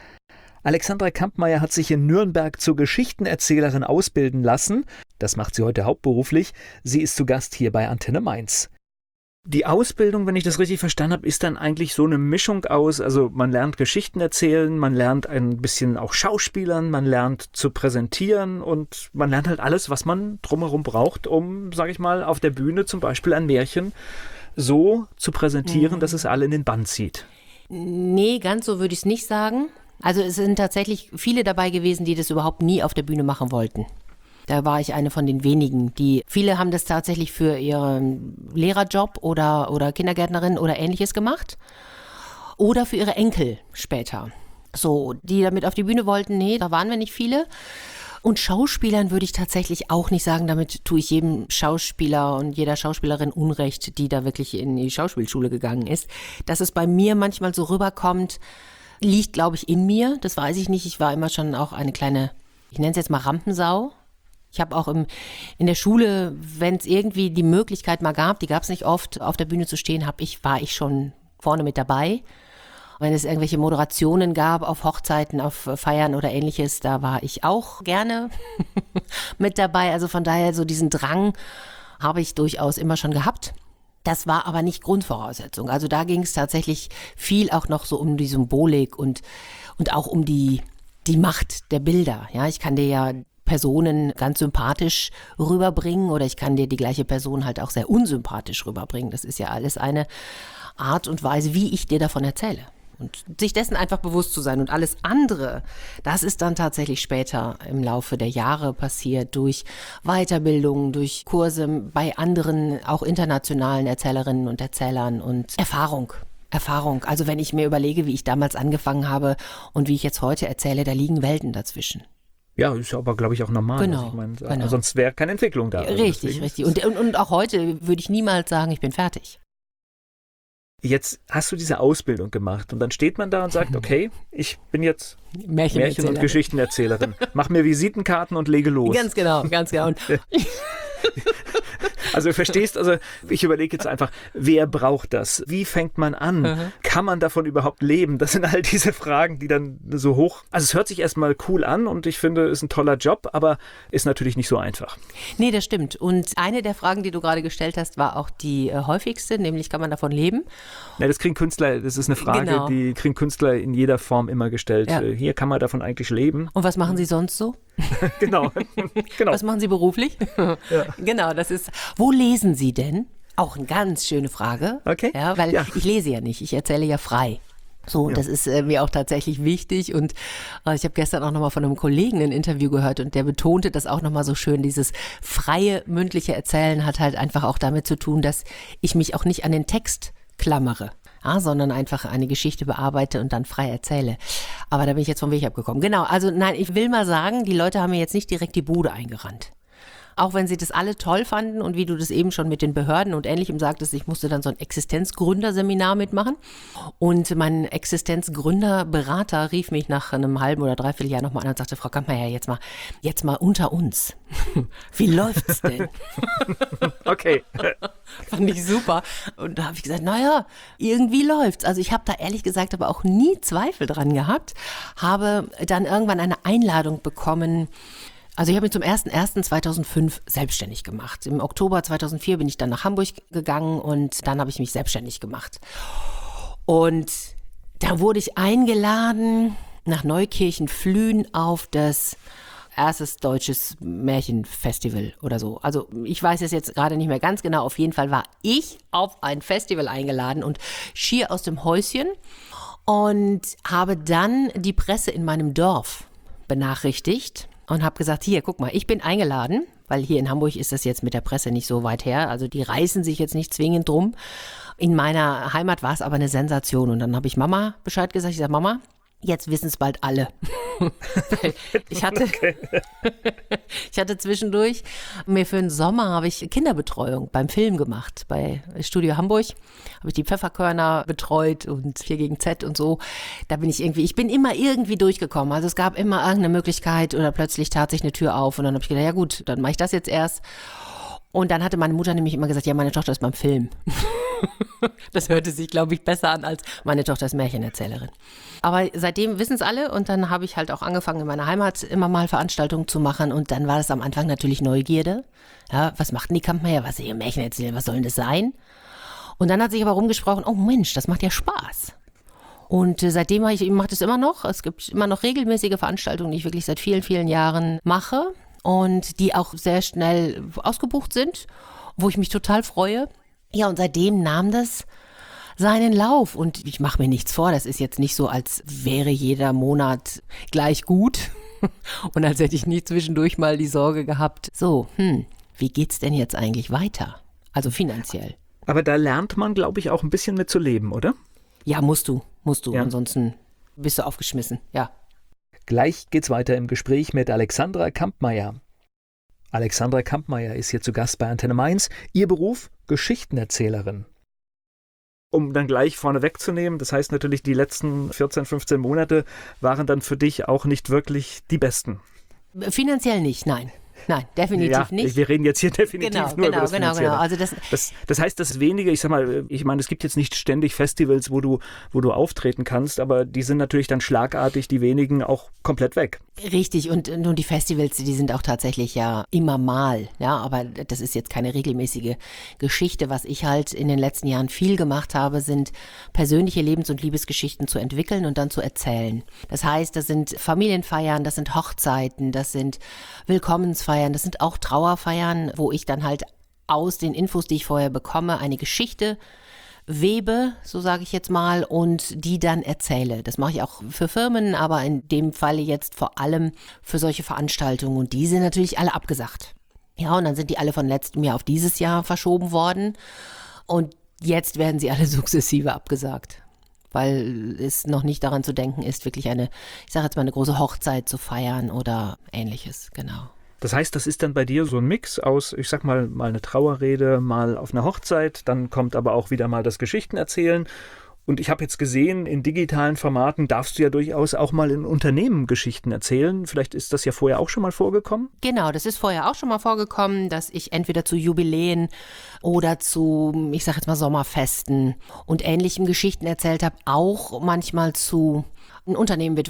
Alexandra Kampmeier hat sich in Nürnberg zur Geschichtenerzählerin ausbilden lassen. Das macht sie heute hauptberuflich. Sie ist zu Gast hier bei Antenne Mainz. Die Ausbildung, wenn ich das richtig verstanden habe, ist dann eigentlich so eine Mischung aus, also man lernt Geschichten erzählen, man lernt ein bisschen auch Schauspielern, man lernt zu präsentieren und man lernt halt alles, was man drumherum braucht, um, sage ich mal, auf der Bühne zum Beispiel ein Märchen so zu präsentieren, dass es alle in den Bann zieht. Nee, ganz so würde ich es nicht sagen. Also es sind tatsächlich viele dabei gewesen, die das überhaupt nie auf der Bühne machen wollten. Da war ich eine von den wenigen, viele haben das tatsächlich für ihren Lehrerjob oder Kindergärtnerin oder Ähnliches gemacht. Oder für ihre Enkel später. So, die damit auf die Bühne wollten, nee, da waren wir nicht viele. Und Schauspielern würde ich tatsächlich auch nicht sagen, damit tue ich jedem Schauspieler und jeder Schauspielerin Unrecht, die da wirklich in die Schauspielschule gegangen ist. Dass es bei mir manchmal so rüberkommt, liegt, glaube ich, in mir. Das weiß ich nicht. Ich war immer schon auch eine kleine, ich nenne es jetzt mal Rampensau. Ich habe auch in der Schule, wenn es irgendwie die Möglichkeit mal gab, die gab es nicht oft, auf der Bühne zu stehen, war ich schon vorne mit dabei. Wenn es irgendwelche Moderationen gab auf Hochzeiten, auf Feiern oder Ähnliches, da war ich auch gerne mit dabei. Also von daher, so diesen Drang habe ich durchaus immer schon gehabt. Das war aber nicht Grundvoraussetzung. Also da ging es tatsächlich viel auch noch so um die Symbolik und auch um die Macht der Bilder. Ja, ich kann dir ja Personen ganz sympathisch rüberbringen oder ich kann dir die gleiche Person halt auch sehr unsympathisch rüberbringen. Das ist ja alles eine Art und Weise, wie ich dir davon erzähle. Und sich dessen einfach bewusst zu sein. Und alles andere, das ist dann tatsächlich später im Laufe der Jahre passiert durch Weiterbildung, durch Kurse bei anderen, auch internationalen Erzählerinnen und Erzählern und Erfahrung. Also wenn ich mir überlege, wie ich damals angefangen habe und wie ich jetzt heute erzähle, da liegen Welten dazwischen. Ja, ist aber, glaube ich, auch normal. Genau, also ich meine, sonst wäre keine Entwicklung da. Also richtig. Und auch heute würde ich niemals sagen, ich bin fertig. Jetzt hast du diese Ausbildung gemacht und dann steht man da und sagt, okay, ich bin jetzt Märchen- und Geschichtenerzählerin. Mach mir Visitenkarten und lege los. Ganz genau. Und Also verstehst, also ich überlege jetzt einfach, wer braucht das? Wie fängt man an? Kann man davon überhaupt leben? Das sind all diese Fragen, die dann so hoch... Also es hört sich erstmal cool an und ich finde, es ist ein toller Job, aber ist natürlich nicht so einfach. Nee, das stimmt. Und eine der Fragen, die du gerade gestellt hast, war auch die häufigste, nämlich kann man davon leben? Ja, das kriegen Künstler, das ist eine Frage, die kriegen Künstler in jeder Form immer gestellt. Ja. Hier kann man davon eigentlich leben. Und was machen Sie sonst so? Genau. Was machen Sie beruflich? Ja. Genau, das ist. Wo lesen Sie denn? Auch eine ganz schöne Frage. Okay. Ja, weil ich lese ja nicht, ich erzähle ja frei. So, und das ist mir auch tatsächlich wichtig. Und ich habe gestern auch nochmal von einem Kollegen ein Interview gehört und der betonte das auch nochmal so schön. Dieses freie, mündliche Erzählen hat halt einfach auch damit zu tun, dass ich mich auch nicht an den Text klammere. Ja, sondern einfach eine Geschichte bearbeite und dann frei erzähle. Aber da bin ich jetzt vom Weg abgekommen. Genau, also nein, ich will mal sagen, die Leute haben mir jetzt nicht direkt die Bude eingerannt. Auch wenn sie das alle toll fanden und wie du das eben schon mit den Behörden und Ähnlichem sagtest, ich musste dann so ein Existenzgründerseminar mitmachen. Und mein Existenzgründerberater rief mich nach einem halben oder dreiviertel Jahr nochmal an und sagte, Frau Kampmeier, jetzt mal unter uns. Wie läuft's denn? Okay. Fand ich super. Und da habe ich gesagt, naja, irgendwie läuft's. Also ich habe da ehrlich gesagt aber auch nie Zweifel dran gehabt. Habe dann irgendwann eine Einladung bekommen. Also ich habe mich zum 01.01.2005 selbstständig gemacht. Im Oktober 2004 bin ich dann nach Hamburg gegangen und dann habe ich mich selbstständig gemacht. Und da wurde ich eingeladen nach Neukirchen-Flühen auf das erstes deutsches Märchenfestival oder so. Also ich weiß es jetzt gerade nicht mehr ganz genau. Auf jeden Fall war ich auf ein Festival eingeladen und schier aus dem Häuschen und habe dann die Presse in meinem Dorf benachrichtigt. Und habe gesagt, hier, guck mal, ich bin eingeladen, weil hier in Hamburg ist das jetzt mit der Presse nicht so weit her. Also die reißen sich jetzt nicht zwingend drum. In meiner Heimat war es aber eine Sensation. Und dann habe ich Mama Bescheid gesagt. Ich sage, Mama, jetzt wissen es bald alle. Ich hatte zwischendurch mir für den Sommer habe ich Kinderbetreuung beim Film gemacht. Bei Studio Hamburg habe ich die Pfefferkörner betreut und 4 gegen Z und so. Da bin ich bin immer irgendwie durchgekommen. Also es gab immer irgendeine Möglichkeit oder plötzlich tat sich eine Tür auf und dann habe ich gedacht, ja gut, dann mache ich das jetzt erst. Und dann hatte meine Mutter nämlich immer gesagt, ja, meine Tochter ist beim Film. Das hörte sich, glaube ich, besser an als meine Tochter ist Märchenerzählerin. Aber seitdem wissen es alle und dann habe ich halt auch angefangen, in meiner Heimat immer mal Veranstaltungen zu machen und dann war das am Anfang natürlich Neugierde. Ja, was macht denn die Kampmeier? Was ihr Märchen erzählen? Was soll denn das sein? Und dann hat sich aber rumgesprochen, oh Mensch, das macht ja Spaß. Und seitdem mache das immer noch. Es gibt immer noch regelmäßige Veranstaltungen, die ich wirklich seit vielen, vielen Jahren mache und die auch sehr schnell ausgebucht sind, wo ich mich total freue. Ja, und seitdem nahm das seinen Lauf und ich mache mir nichts vor, das ist jetzt nicht so, als wäre jeder Monat gleich gut und als hätte ich nie zwischendurch mal die Sorge gehabt, so, wie geht's denn jetzt eigentlich weiter? Also finanziell. Aber da lernt man, glaube ich, auch ein bisschen mit zu leben, oder? Ja, musst du, ja. Ansonsten bist du aufgeschmissen, ja. Gleich geht's weiter im Gespräch mit Alexandra Kampmeier. Alexandra Kampmeier ist hier zu Gast bei Antenne Mainz. Ihr Beruf? Geschichtenerzählerin. Um dann gleich vorne wegzunehmen, das heißt natürlich, die letzten 14, 15 Monate waren dann für dich auch nicht wirklich die besten. Finanziell nicht, nein. Nein, definitiv nicht. Wir reden jetzt hier definitiv nur über das Finanzielle. Genau. Also das heißt, das wenige, ich meine, es gibt jetzt nicht ständig Festivals, wo du auftreten kannst, aber die sind natürlich dann schlagartig, die wenigen, auch komplett weg. Richtig, und nun die Festivals, die sind auch tatsächlich ja immer mal, ja, aber das ist jetzt keine regelmäßige Geschichte. Was ich halt in den letzten Jahren viel gemacht habe, sind persönliche Lebens- und Liebesgeschichten zu entwickeln und dann zu erzählen. Das heißt, das sind Familienfeiern, das sind Hochzeiten, das sind Willkommensfeiern, das sind auch Trauerfeiern, wo ich dann halt aus den Infos, die ich vorher bekomme, eine Geschichte webe, so sage ich jetzt mal, und die dann erzähle. Das mache ich auch für Firmen, aber in dem Falle jetzt vor allem für solche Veranstaltungen und die sind natürlich alle abgesagt. Ja, und dann sind die alle von letztem Jahr auf dieses Jahr verschoben worden und jetzt werden sie alle sukzessive abgesagt, weil es noch nicht daran zu denken ist, wirklich eine große Hochzeit zu feiern oder Ähnliches, genau. Das heißt, das ist dann bei dir so ein Mix aus, ich sag mal eine Trauerrede, mal auf einer Hochzeit, dann kommt aber auch wieder mal das Geschichtenerzählen Und ich habe jetzt gesehen, in digitalen Formaten darfst du ja durchaus auch mal in Unternehmen Geschichten erzählen. Vielleicht ist das ja vorher auch schon mal vorgekommen? Genau, das ist vorher auch schon mal vorgekommen, dass ich entweder zu Jubiläen oder zu, ich sag jetzt mal, Sommerfesten und ähnlichen Geschichten erzählt habe. Auch manchmal zu ein Unternehmen mit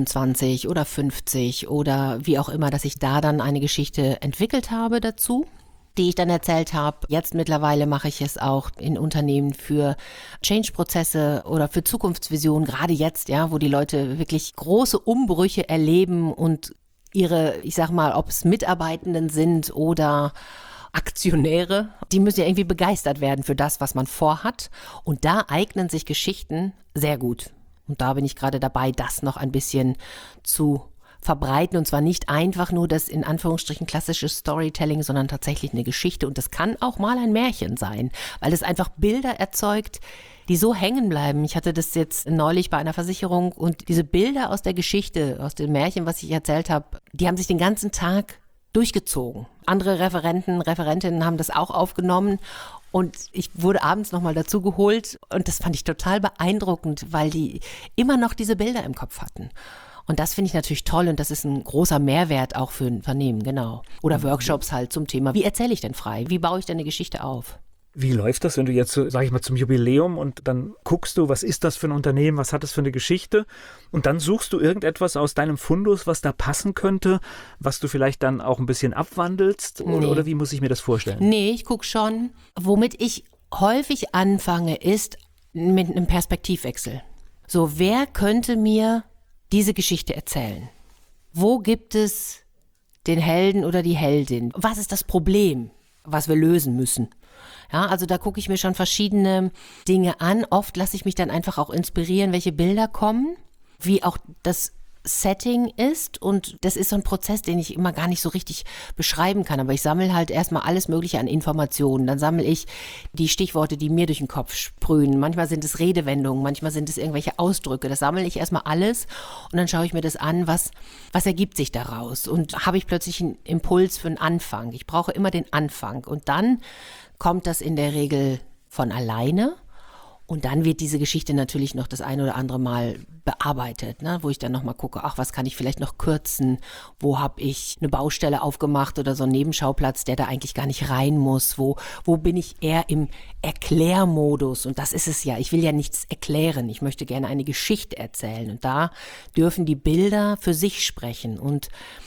125 oder 50 oder wie auch immer, dass ich da dann eine Geschichte entwickelt habe dazu, die ich dann erzählt habe. Jetzt mittlerweile mache ich es auch in Unternehmen für Change-Prozesse oder für Zukunftsvisionen, gerade jetzt, ja, wo die Leute wirklich große Umbrüche erleben und ihre, ich sag mal, ob es Mitarbeitenden sind oder Aktionäre, die müssen ja irgendwie begeistert werden für das, was man vorhat. Und da eignen sich Geschichten sehr gut. Und da bin ich gerade dabei, das noch ein bisschen zu verbreiten, und zwar nicht einfach nur das in Anführungsstrichen klassische Storytelling, sondern tatsächlich eine Geschichte, und das kann auch mal ein Märchen sein, weil es einfach Bilder erzeugt, die so hängen bleiben. Ich hatte das jetzt neulich bei einer Versicherung und diese Bilder aus der Geschichte, aus dem Märchen, was ich erzählt habe, die haben sich den ganzen Tag durchgezogen. Andere Referentinnen haben das auch aufgenommen und ich wurde abends nochmal dazu geholt und das fand ich total beeindruckend, weil die immer noch diese Bilder im Kopf hatten. Und das finde ich natürlich toll und das ist ein großer Mehrwert auch für ein Unternehmen, genau. Oder Workshops halt zum Thema, wie erzähle ich denn frei? Wie baue ich denn eine Geschichte auf? Wie läuft das, wenn du jetzt, sag ich mal, zum Jubiläum und dann guckst du, was ist das für ein Unternehmen, was hat das für eine Geschichte und dann suchst du irgendetwas aus deinem Fundus, was da passen könnte, was du vielleicht dann auch ein bisschen abwandelst oder wie muss ich mir das vorstellen? Nee, ich gucke schon. Womit ich häufig anfange, ist mit einem Perspektivwechsel. So, wer könnte mir diese Geschichte erzählen? Wo gibt es den Helden oder die Heldin? Was ist das Problem, was wir lösen müssen? Ja, also da gucke ich mir schon verschiedene Dinge an. Oft lasse ich mich dann einfach auch inspirieren, welche Bilder kommen, wie auch das Setting ist. Und das ist so ein Prozess, den ich immer gar nicht so richtig beschreiben kann. Aber ich sammle halt erstmal alles Mögliche an Informationen. Dann sammle ich die Stichworte, die mir durch den Kopf sprühen. Manchmal sind es Redewendungen, manchmal sind es irgendwelche Ausdrücke. Das sammle ich erstmal alles und dann schaue ich mir das an, was ergibt sich daraus. Und habe ich plötzlich einen Impuls für einen Anfang. Ich brauche immer den Anfang. Und dann kommt das in der Regel von alleine. Und dann wird diese Geschichte natürlich noch das ein oder andere Mal bearbeitet, ne? Wo ich dann nochmal gucke, ach, was kann ich vielleicht noch kürzen? Wo habe ich eine Baustelle aufgemacht oder so einen Nebenschauplatz, der da eigentlich gar nicht rein muss? Wo bin ich eher im Erklärmodus? Und das ist es ja. Ich will ja nichts erklären. Ich möchte gerne eine Geschichte erzählen. Und da dürfen die Bilder für sich sprechen und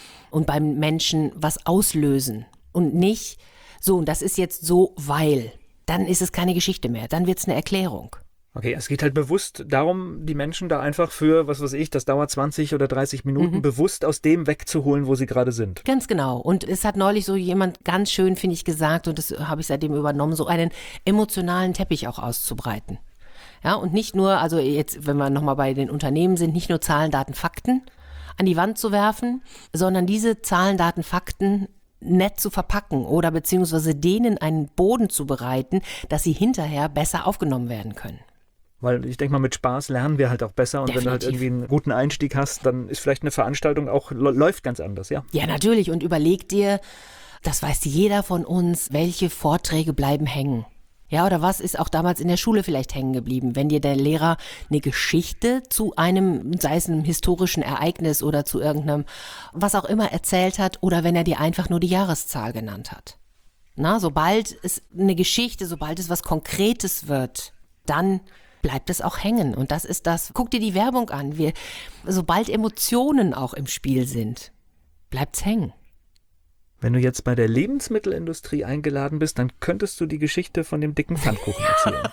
beim Menschen was auslösen. Und nicht so, und das ist jetzt so, weil. Dann ist es keine Geschichte mehr, dann wird es eine Erklärung. Okay, es geht halt bewusst darum, die Menschen da einfach für, was weiß ich, das dauert 20 oder 30 Minuten, bewusst aus dem wegzuholen, wo sie gerade sind. Ganz genau. Und es hat neulich so jemand ganz schön, finde ich, gesagt, und das habe ich seitdem übernommen, so einen emotionalen Teppich auch auszubreiten. Ja, und nicht nur, also jetzt, wenn wir nochmal bei den Unternehmen sind, nicht nur Zahlen, Daten, Fakten an die Wand zu werfen, sondern diese Zahlen, Daten, Fakten nett zu verpacken oder beziehungsweise denen einen Boden zu bereiten, dass sie hinterher besser aufgenommen werden können. Weil ich denke mal, mit Spaß lernen wir halt auch besser und Definitiv. wenn du halt irgendwie einen guten Einstieg hast, dann ist vielleicht eine Veranstaltung auch, läuft ganz anders, ja? Ja, natürlich, und überleg dir, das weiß jeder von uns, welche Vorträge bleiben hängen. Ja, oder was ist auch damals in der Schule vielleicht hängen geblieben, wenn dir der Lehrer eine Geschichte zu einem, sei es einem historischen Ereignis oder zu irgendeinem, was auch immer erzählt hat, oder wenn er dir einfach nur die Jahreszahl genannt hat. Na, sobald es eine Geschichte, sobald es was Konkretes wird, dann bleibt es auch hängen. Und das ist das, guck dir die Werbung an, sobald Emotionen auch im Spiel sind, bleibt's hängen. Wenn du jetzt bei der Lebensmittelindustrie eingeladen bist, dann könntest du die Geschichte von dem dicken Pfannkuchen erzählen.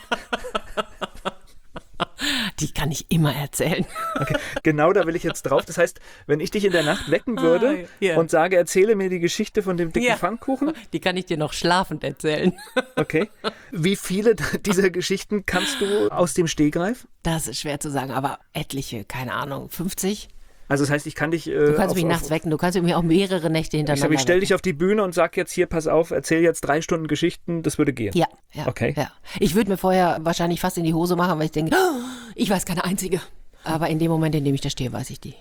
Die kann ich immer erzählen. Okay, genau, da will ich jetzt drauf. Das heißt, wenn ich dich in der Nacht wecken würde und sage, erzähle mir die Geschichte von dem dicken Pfannkuchen. Die kann ich dir noch schlafend erzählen. Okay. Wie viele dieser Geschichten kannst du aus dem Stegreif? Das ist schwer zu sagen, aber etliche, keine Ahnung, 50? Also das heißt, ich kann dich... Du kannst mich nachts wecken, du kannst mich auch mehrere Nächte hintereinander ich stelle dich auf die Bühne und sag jetzt hier, pass auf, erzähl jetzt 3 Stunden Geschichten, das würde gehen. Ja. Okay. Ja. Ich würde mir vorher wahrscheinlich fast in die Hose machen, weil ich denke, ich weiß keine einzige. Aber in dem Moment, in dem ich da stehe, weiß ich die.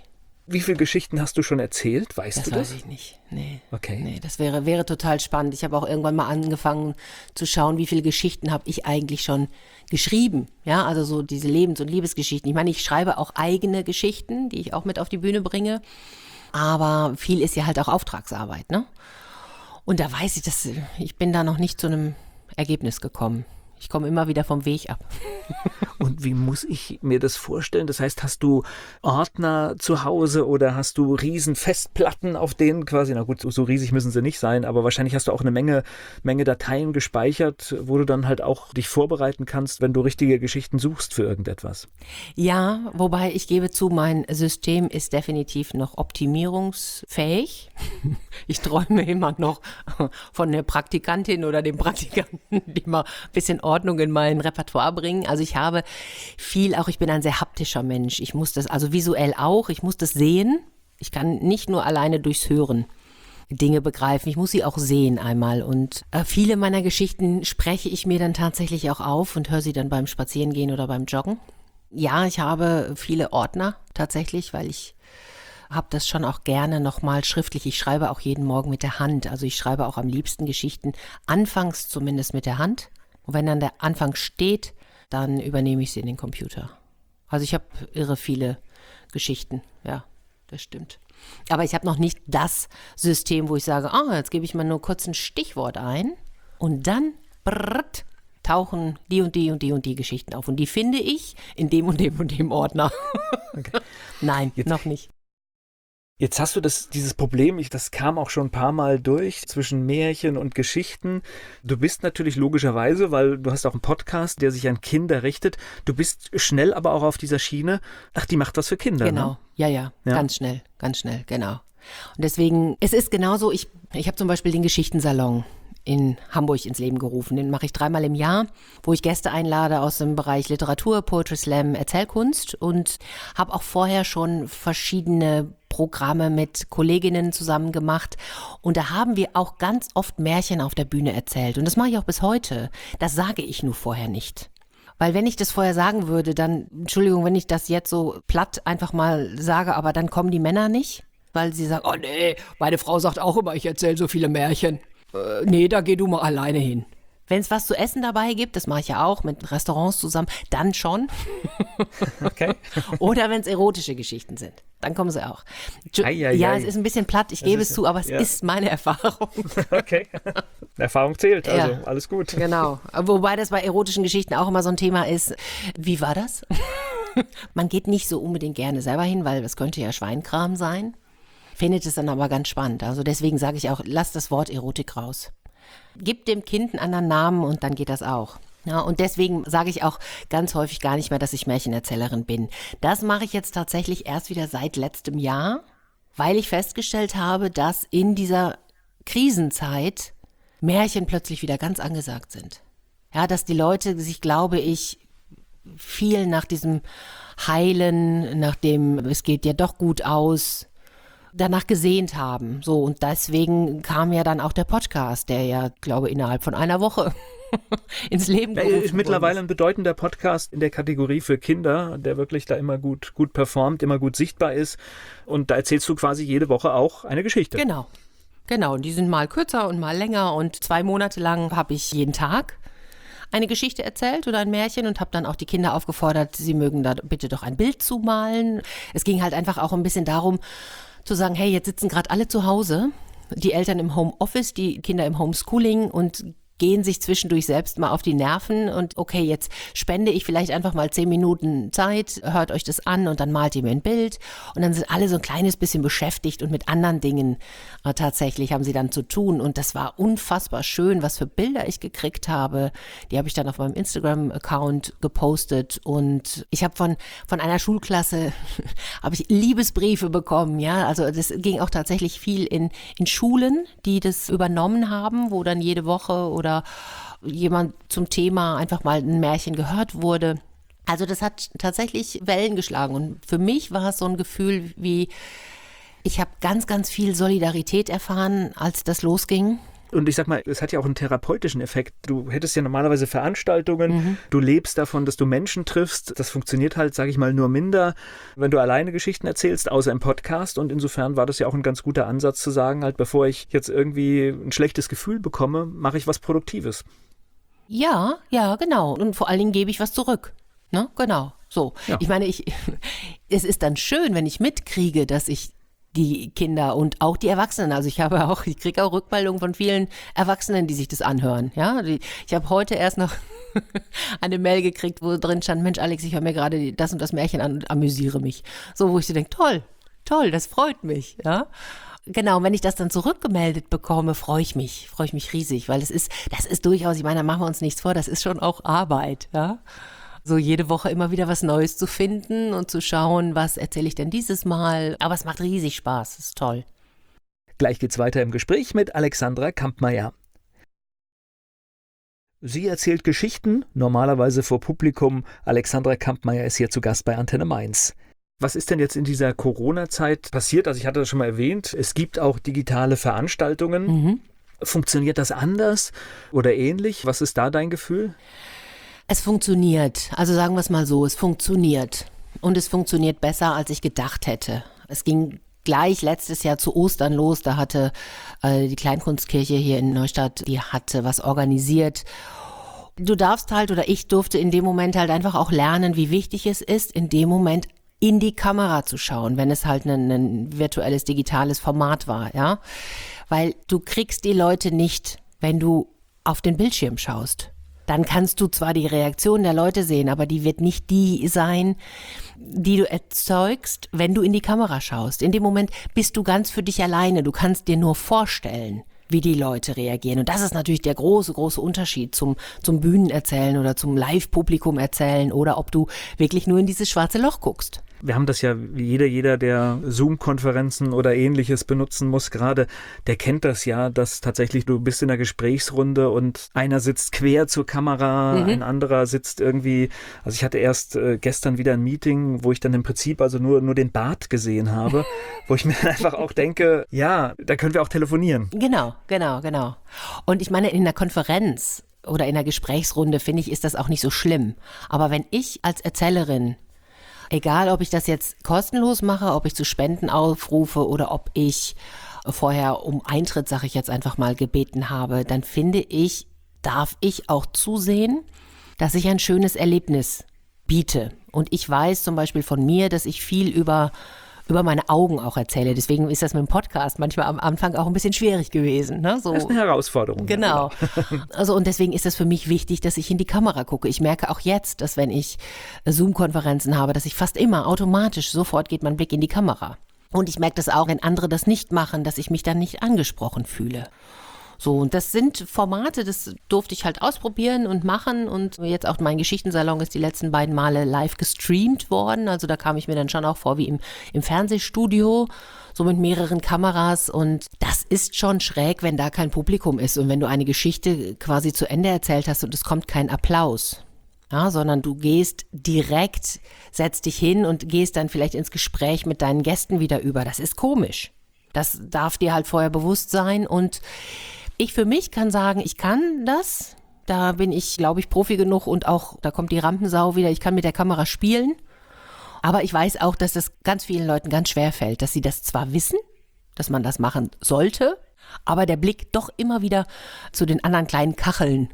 Wie viele Geschichten hast du schon erzählt? Weißt du das? Das weiß ich nicht. Nee. Okay. Nee, das wäre total spannend. Ich habe auch irgendwann mal angefangen zu schauen, wie viele Geschichten habe ich eigentlich schon geschrieben. Ja, also so diese Lebens- und Liebesgeschichten. Ich meine, ich schreibe auch eigene Geschichten, die ich auch mit auf die Bühne bringe. Aber viel ist ja halt auch Auftragsarbeit, ne? Und da weiß ich bin da noch nicht zu einem Ergebnis gekommen. Ich komme immer wieder vom Weg ab. Und wie muss ich mir das vorstellen? Das heißt, hast du Ordner zu Hause oder hast du riesen Festplatten, auf denen quasi, na gut, so riesig müssen sie nicht sein, aber wahrscheinlich hast du auch eine Menge Dateien gespeichert, wo du dann halt auch dich vorbereiten kannst, wenn du richtige Geschichten suchst für irgendetwas. Ja, wobei ich gebe zu, mein System ist definitiv noch optimierungsfähig. Ich träume immer noch von der Praktikantin oder dem Praktikanten, die mal ein bisschen Ordnung in mein Repertoire bringen. Also ich habe ich bin ein sehr haptischer Mensch. Ich muss das, also visuell auch, ich muss das sehen. Ich kann nicht nur alleine durchs Hören Dinge begreifen, ich muss sie auch sehen einmal. Und viele meiner Geschichten spreche ich mir dann tatsächlich auch auf und höre sie dann beim Spazierengehen oder beim Joggen. Ja, ich habe viele Ordner tatsächlich, weil ich habe das schon auch gerne nochmal schriftlich. Ich schreibe auch jeden Morgen mit der Hand. Also ich schreibe auch am liebsten Geschichten, anfangs zumindest mit der Hand. Und wenn dann der Anfang steht, dann übernehme ich sie in den Computer. Also ich habe irre viele Geschichten, ja, das stimmt. Aber ich habe noch nicht das System, wo ich sage, jetzt gebe ich mal nur kurz ein Stichwort ein und dann tauchen die und die und die und die Geschichten auf. Und die finde ich in dem und dem und dem Ordner. Okay. Nein, noch nicht. Jetzt hast du dieses Problem, das kam auch schon ein paar Mal durch, zwischen Märchen und Geschichten. Du bist natürlich logischerweise, weil du hast auch einen Podcast, der sich an Kinder richtet, du bist schnell aber auch auf dieser Schiene, die macht was für Kinder. Genau, ne? Ja, ganz schnell, genau. Und deswegen, es ist genauso, ich habe zum Beispiel den Geschichtensalon in Hamburg ins Leben gerufen. Den mache ich 3-mal im Jahr, wo ich Gäste einlade aus dem Bereich Literatur, Poetry Slam, Erzählkunst und habe auch vorher schon verschiedene Programme mit Kolleginnen zusammen gemacht und da haben wir auch ganz oft Märchen auf der Bühne erzählt und das mache ich auch bis heute. Das sage ich nur vorher nicht. Weil wenn ich das vorher sagen würde, dann, Entschuldigung, wenn ich das jetzt so platt einfach mal sage, aber dann kommen die Männer nicht, weil sie sagen, oh nee, meine Frau sagt auch immer, ich erzähle so viele Märchen. Nee, da geh du mal alleine hin. Wenn es was zu essen dabei gibt, das mache ich ja auch mit Restaurants zusammen, dann schon. Okay. Oder wenn es erotische Geschichten sind, dann kommen sie auch. Ja, es ist ein bisschen platt, ich gebe es zu, aber es ist meine Erfahrung. Okay, Erfahrung zählt, also alles gut. Genau, wobei das bei erotischen Geschichten auch immer so ein Thema ist. Wie war das? Man geht nicht so unbedingt gerne selber hin, weil das könnte ja Schweinkram sein. Findet es dann aber ganz spannend. Also deswegen sage ich auch, lass das Wort Erotik raus. Gib dem Kind einen anderen Namen und dann geht das auch. Ja, und deswegen sage ich auch ganz häufig gar nicht mehr, dass ich Märchenerzählerin bin. Das mache ich jetzt tatsächlich erst wieder seit letztem Jahr, weil ich festgestellt habe, dass in dieser Krisenzeit Märchen plötzlich wieder ganz angesagt sind. Ja, dass die Leute sich, glaube ich, viel nach diesem Heilen, nach dem es geht ja doch gut aus, danach gesehnt haben. So, und deswegen kam ja dann auch der Podcast, der ja, glaube ich, innerhalb von einer Woche ins Leben gerufen wurde. Ist mittlerweile ein bedeutender Podcast in der Kategorie für Kinder, der wirklich da immer gut performt, immer gut sichtbar ist. Und da erzählst du quasi jede Woche auch eine Geschichte. Genau. Und die sind mal kürzer und mal länger. Und 2 Monate lang habe ich jeden Tag eine Geschichte erzählt oder ein Märchen und habe dann auch die Kinder aufgefordert, sie mögen da bitte doch ein Bild zumalen. Es ging halt einfach auch ein bisschen darum, zu sagen, hey, jetzt sitzen gerade alle zu Hause, die Eltern im Homeoffice, die Kinder im Homeschooling und gehen sich zwischendurch selbst mal auf die Nerven und okay, jetzt spende ich vielleicht einfach mal 10 Minuten Zeit, hört euch das an und dann malt ihr mir ein Bild und dann sind alle so ein kleines bisschen beschäftigt und mit anderen Dingen tatsächlich haben sie dann zu tun und das war unfassbar schön, was für Bilder ich gekriegt habe. Die habe ich dann auf meinem Instagram-Account gepostet und ich habe von einer Schulklasse habe ich Liebesbriefe bekommen, ja, also das ging auch tatsächlich viel in Schulen, die das übernommen haben, wo dann jede Woche oder jemand zum Thema einfach mal ein Märchen gehört wurde. Also das hat tatsächlich Wellen geschlagen und für mich war es so ein Gefühl wie, ich habe ganz, ganz viel Solidarität erfahren, als das losging. Und ich sag mal, es hat ja auch einen therapeutischen Effekt. Du hättest ja normalerweise Veranstaltungen, du lebst davon, dass du Menschen triffst. Das funktioniert halt, sage ich mal, nur minder, wenn du alleine Geschichten erzählst, außer im Podcast. Und insofern war das ja auch ein ganz guter Ansatz zu sagen, halt, bevor ich jetzt irgendwie ein schlechtes Gefühl bekomme, mache ich was Produktives. Ja, genau. Und vor allen Dingen gebe ich was zurück. Ne? Genau. So. Ja. Ich meine, es ist dann schön, wenn ich mitkriege, dass ich die Kinder und auch die Erwachsenen, also ich kriege auch Rückmeldungen von vielen Erwachsenen, die sich das anhören. Ja, ich habe heute erst noch eine Mail gekriegt, wo drin stand, Mensch Alex, ich höre mir gerade das und das Märchen an und amüsiere mich. So, wo ich so denke, toll, das freut mich. Ja. Genau, wenn ich das dann zurückgemeldet bekomme, freue ich mich riesig, weil das ist durchaus, ich meine, da machen wir uns nichts vor, das ist schon auch Arbeit, ja. So jede Woche immer wieder was Neues zu finden und zu schauen, was erzähle ich denn dieses Mal. Aber es macht riesig Spaß, das ist toll. Gleich geht's weiter im Gespräch mit Alexandra Kampmeier. Sie erzählt Geschichten, normalerweise vor Publikum. Alexandra Kampmeier ist hier zu Gast bei Antenne Mainz. Was ist denn jetzt in dieser Corona-Zeit passiert? Also ich hatte das schon mal erwähnt, es gibt auch digitale Veranstaltungen. Funktioniert das anders oder ähnlich? Was ist da dein Gefühl? Es funktioniert, also sagen wir es mal so, es funktioniert. Und es funktioniert besser, als ich gedacht hätte. Es ging gleich letztes Jahr zu Ostern los, da hatte die Kleinkunstkirche hier in Neustadt, die hatte was organisiert. Du darfst halt, oder ich durfte in dem Moment halt einfach auch lernen, wie wichtig es ist, in dem Moment in die Kamera zu schauen, wenn es halt ein virtuelles, digitales Format war, ja. Weil du kriegst die Leute nicht, wenn du auf den Bildschirm schaust. Dann kannst du zwar die Reaktion der Leute sehen, aber die wird nicht die sein, die du erzeugst, wenn du in die Kamera schaust. In dem Moment bist du ganz für dich alleine. Du kannst dir nur vorstellen, wie die Leute reagieren. Und das ist natürlich der große, große Unterschied zum Bühnenerzählen oder zum Live-Publikum erzählen oder ob du wirklich nur in dieses schwarze Loch guckst. Wir haben das ja, jeder, der Zoom-Konferenzen oder Ähnliches benutzen muss gerade, der kennt das ja, dass tatsächlich du bist in einer Gesprächsrunde und einer sitzt quer zur Kamera, ein anderer sitzt irgendwie, also ich hatte erst gestern wieder ein Meeting, wo ich dann im Prinzip also nur den Bart gesehen habe, wo ich mir einfach auch denke, ja, da können wir auch telefonieren. Genau. Und ich meine, in einer Konferenz oder in einer Gesprächsrunde, finde ich, ist das auch nicht so schlimm. Aber wenn ich als Erzählerin, egal, ob ich das jetzt kostenlos mache, ob ich zu Spenden aufrufe oder ob ich vorher um Eintritt, sage ich jetzt einfach mal, gebeten habe, dann finde ich, darf ich auch zusehen, dass ich ein schönes Erlebnis biete. Und ich weiß zum Beispiel von mir, dass ich viel über meine Augen auch erzähle. Deswegen ist das mit dem Podcast manchmal am Anfang auch ein bisschen schwierig gewesen. Ne? So. Das ist eine Herausforderung. Genau. Also und deswegen ist es für mich wichtig, dass ich in die Kamera gucke. Ich merke auch jetzt, dass wenn ich Zoom-Konferenzen habe, dass ich fast immer automatisch sofort geht mein Blick in die Kamera. Und ich merke das auch, wenn andere das nicht machen, dass ich mich dann nicht angesprochen fühle. So, und das sind Formate, das durfte ich halt ausprobieren und machen und jetzt auch mein Geschichtensalon ist die letzten beiden Male live gestreamt worden, also da kam ich mir dann schon auch vor wie im Fernsehstudio, so mit mehreren Kameras und das ist schon schräg, wenn da kein Publikum ist und wenn du eine Geschichte quasi zu Ende erzählt hast und es kommt kein Applaus. Ja, sondern du gehst direkt, setzt dich hin und gehst dann vielleicht ins Gespräch mit deinen Gästen wieder über. Das ist komisch. Das darf dir halt vorher bewusst sein und ich für mich kann sagen, ich kann das. Da bin ich, glaube ich, Profi genug und auch, da kommt die Rampensau wieder, ich kann mit der Kamera spielen. Aber ich weiß auch, dass das ganz vielen Leuten ganz schwer fällt, dass sie das zwar wissen, dass man das machen sollte, aber der Blick doch immer wieder zu den anderen kleinen Kacheln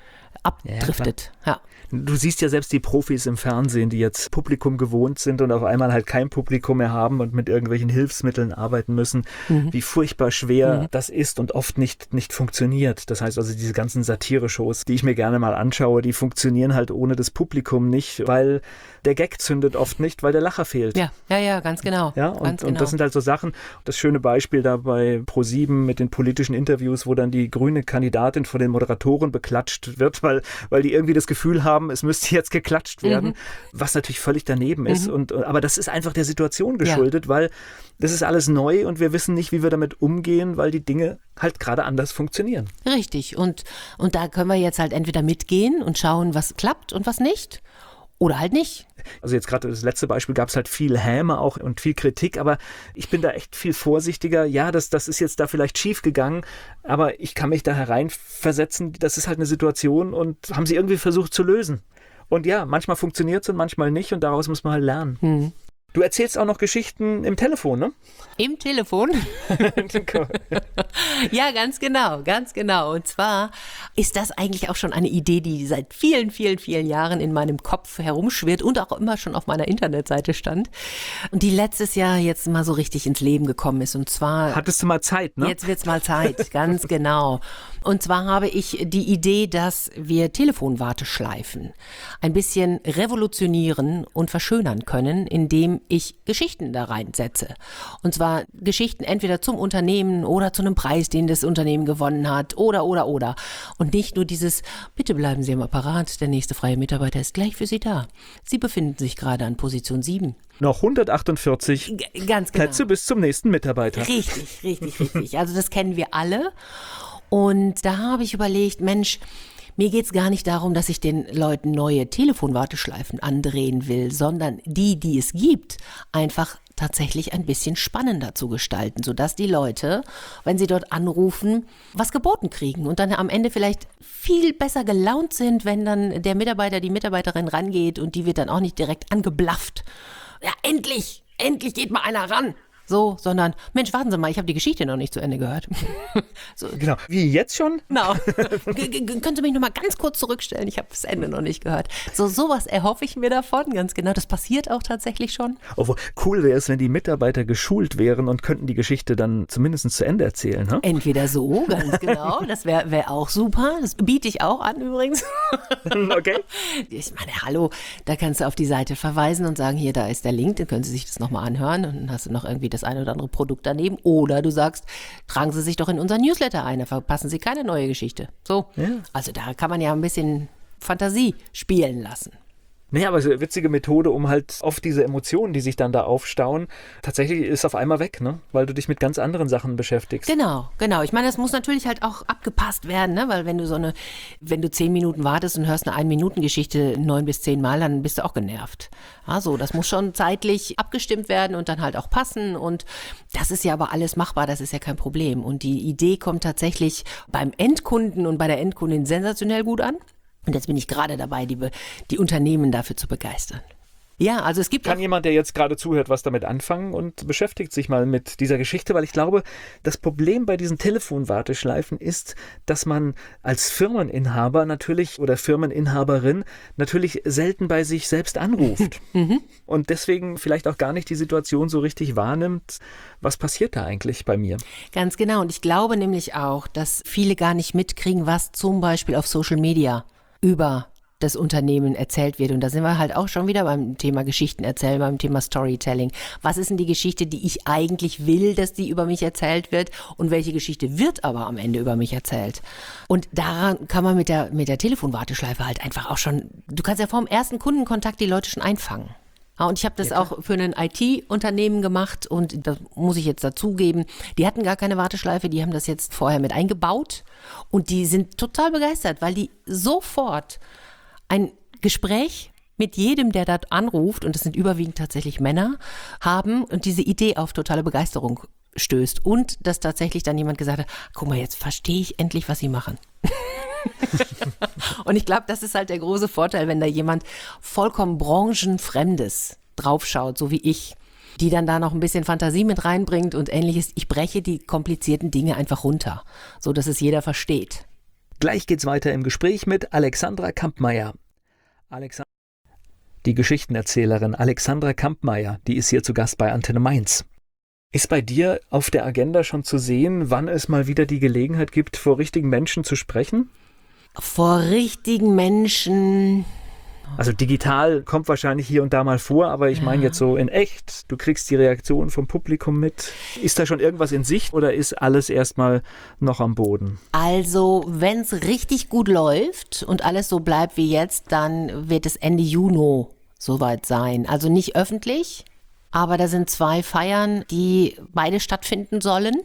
abdriftet. Ja. Du siehst ja selbst die Profis im Fernsehen, die jetzt Publikum gewohnt sind und auf einmal halt kein Publikum mehr haben und mit irgendwelchen Hilfsmitteln arbeiten müssen, wie furchtbar schwer das ist und oft nicht funktioniert. Das heißt also, diese ganzen Satire-Shows, die ich mir gerne mal anschaue, die funktionieren halt ohne das Publikum nicht, weil der Gag zündet oft nicht, weil der Lacher fehlt. Ja, ganz genau. Ja, und das sind halt so Sachen. Das schöne Beispiel da bei Pro7 mit den politischen Interviews, wo dann die grüne Kandidatin von den Moderatoren beklatscht wird, weil die irgendwie das Gefühl haben, es müsste jetzt geklatscht werden, was natürlich völlig daneben ist. Aber das ist einfach der Situation geschuldet, weil das ist alles neu und wir wissen nicht, wie wir damit umgehen, weil die Dinge halt gerade anders funktionieren. Richtig. Und da können wir jetzt halt entweder mitgehen und schauen, was klappt und was nicht. Oder halt nicht. Also jetzt gerade das letzte Beispiel gab es halt viel Häme auch und viel Kritik, aber ich bin da echt viel vorsichtiger. Ja, das ist jetzt da vielleicht schief gegangen, aber ich kann mich da hereinversetzen. Das ist halt eine Situation und haben sie irgendwie versucht zu lösen. Und ja, manchmal funktioniert es und manchmal nicht und daraus muss man halt lernen. Du erzählst auch noch Geschichten im Telefon, ne? Im Telefon? Ja, ganz genau. Und zwar ist das eigentlich auch schon eine Idee, die seit vielen, vielen, vielen Jahren in meinem Kopf herumschwirrt und auch immer schon auf meiner Internetseite stand. Und die letztes Jahr jetzt mal so richtig ins Leben gekommen ist. Und zwar... Hattest du mal Zeit, ne? Jetzt wird's mal Zeit, ganz genau. Und zwar habe ich die Idee, dass wir Telefonwarteschleifen ein bisschen revolutionieren und verschönern können, indem ich Geschichten da reinsetze. Und zwar Geschichten entweder zum Unternehmen oder zu einem Preis, den das Unternehmen gewonnen hat oder. Und nicht nur dieses, bitte bleiben Sie am Apparat, der nächste freie Mitarbeiter ist gleich für Sie da. Sie befinden sich gerade an Position 7. Noch 148 Ganz genau. Plätze bis zum nächsten Mitarbeiter. Richtig. Also das kennen wir alle. Und da habe ich überlegt, Mensch, mir geht's gar nicht darum, dass ich den Leuten neue Telefonwarteschleifen andrehen will, sondern die es gibt, einfach tatsächlich ein bisschen spannender zu gestalten, sodass die Leute, wenn sie dort anrufen, was geboten kriegen und dann am Ende vielleicht viel besser gelaunt sind, wenn dann der Mitarbeiter, die Mitarbeiterin rangeht und die wird dann auch nicht direkt angeblafft. Ja, endlich geht mal einer ran. So, sondern, Mensch, warten Sie mal, ich habe die Geschichte noch nicht zu Ende gehört. So. Genau. Wie, jetzt schon? Genau. Können Sie mich noch mal ganz kurz zurückstellen? Ich habe das Ende noch nicht gehört. Sowas erhoffe ich mir davon, ganz genau. Das passiert auch tatsächlich schon. Obwohl, cool wäre es, wenn die Mitarbeiter geschult wären und könnten die Geschichte dann zumindest zu Ende erzählen. Ne? Entweder so, ganz genau. Das wär auch super. Das biete ich auch an übrigens. Okay. Ich meine, hallo, da kannst du auf die Seite verweisen und sagen, hier, da ist der Link, dann können Sie sich das nochmal anhören und dann hast du noch irgendwie das eine oder andere Produkt daneben. Oder du sagst, tragen Sie sich doch in unseren Newsletter ein, da verpassen Sie keine neue Geschichte. So, ja. Also da kann man ja ein bisschen Fantasie spielen lassen. Naja, aber es ist eine witzige Methode, um halt oft diese Emotionen, die sich dann da aufstauen, tatsächlich ist auf einmal weg, ne? Weil du dich mit ganz anderen Sachen beschäftigst. Genau. Ich meine, das muss natürlich halt auch abgepasst werden, ne? Weil wenn du 10 Minuten wartest und hörst eine 1-Minuten-Geschichte 9 bis 10 Mal, dann bist du auch genervt. Also, das muss schon zeitlich abgestimmt werden und dann halt auch passen und das ist ja aber alles machbar, das ist ja kein Problem. Und die Idee kommt tatsächlich beim Endkunden und bei der Endkundin sensationell gut an. Und jetzt bin ich gerade dabei, die Unternehmen dafür zu begeistern. Ja, also es gibt... Kann jemand, der jetzt gerade zuhört, was damit anfangen und beschäftigt sich mal mit dieser Geschichte? Weil ich glaube, das Problem bei diesen Telefonwarteschleifen ist, dass man als Firmeninhaber natürlich oder Firmeninhaberin natürlich selten bei sich selbst anruft. Und deswegen vielleicht auch gar nicht die Situation so richtig wahrnimmt. Was passiert da eigentlich bei mir? Ganz genau. Und ich glaube nämlich auch, dass viele gar nicht mitkriegen, was zum Beispiel auf Social Media über das Unternehmen erzählt wird. Und da sind wir halt auch schon wieder beim Thema Geschichten erzählen, beim Thema Storytelling. Was ist denn die Geschichte, die ich eigentlich will, dass die über mich erzählt wird? Und welche Geschichte wird aber am Ende über mich erzählt? Und daran kann man mit der Telefonwarteschleife halt einfach auch schon, du kannst ja vom ersten Kundenkontakt die Leute schon einfangen. Ja, und ich habe das auch für ein IT-Unternehmen gemacht und das muss ich jetzt dazugeben, die hatten gar keine Warteschleife, die haben das jetzt vorher mit eingebaut und die sind total begeistert, weil die sofort ein Gespräch mit jedem, der dort anruft, und das sind überwiegend tatsächlich Männer, haben und diese Idee auf totale Begeisterung stößt und dass tatsächlich dann jemand gesagt hat, guck mal, jetzt verstehe ich endlich, was sie machen. Und ich glaube, das ist halt der große Vorteil, wenn da jemand vollkommen branchenfremdes draufschaut, so wie ich, die dann da noch ein bisschen Fantasie mit reinbringt und ähnliches. Ich breche die komplizierten Dinge einfach runter, so dass es jeder versteht. Gleich geht's weiter im Gespräch mit Alexandra Kampmeier. Die Geschichtenerzählerin Alexandra Kampmeier, die ist hier zu Gast bei Antenne Mainz. Ist bei dir auf der Agenda schon zu sehen, wann es mal wieder die Gelegenheit gibt, vor richtigen Menschen zu sprechen? Vor richtigen Menschen... Also digital kommt wahrscheinlich hier und da mal vor, aber ich meine jetzt so in echt, du kriegst die Reaktion vom Publikum mit. Ist da schon irgendwas in Sicht oder ist alles erstmal noch am Boden? Also, wenn es richtig gut läuft und alles so bleibt wie jetzt, dann wird es Ende Juni soweit sein. Also nicht öffentlich, aber da sind 2 Feiern, die beide stattfinden sollen.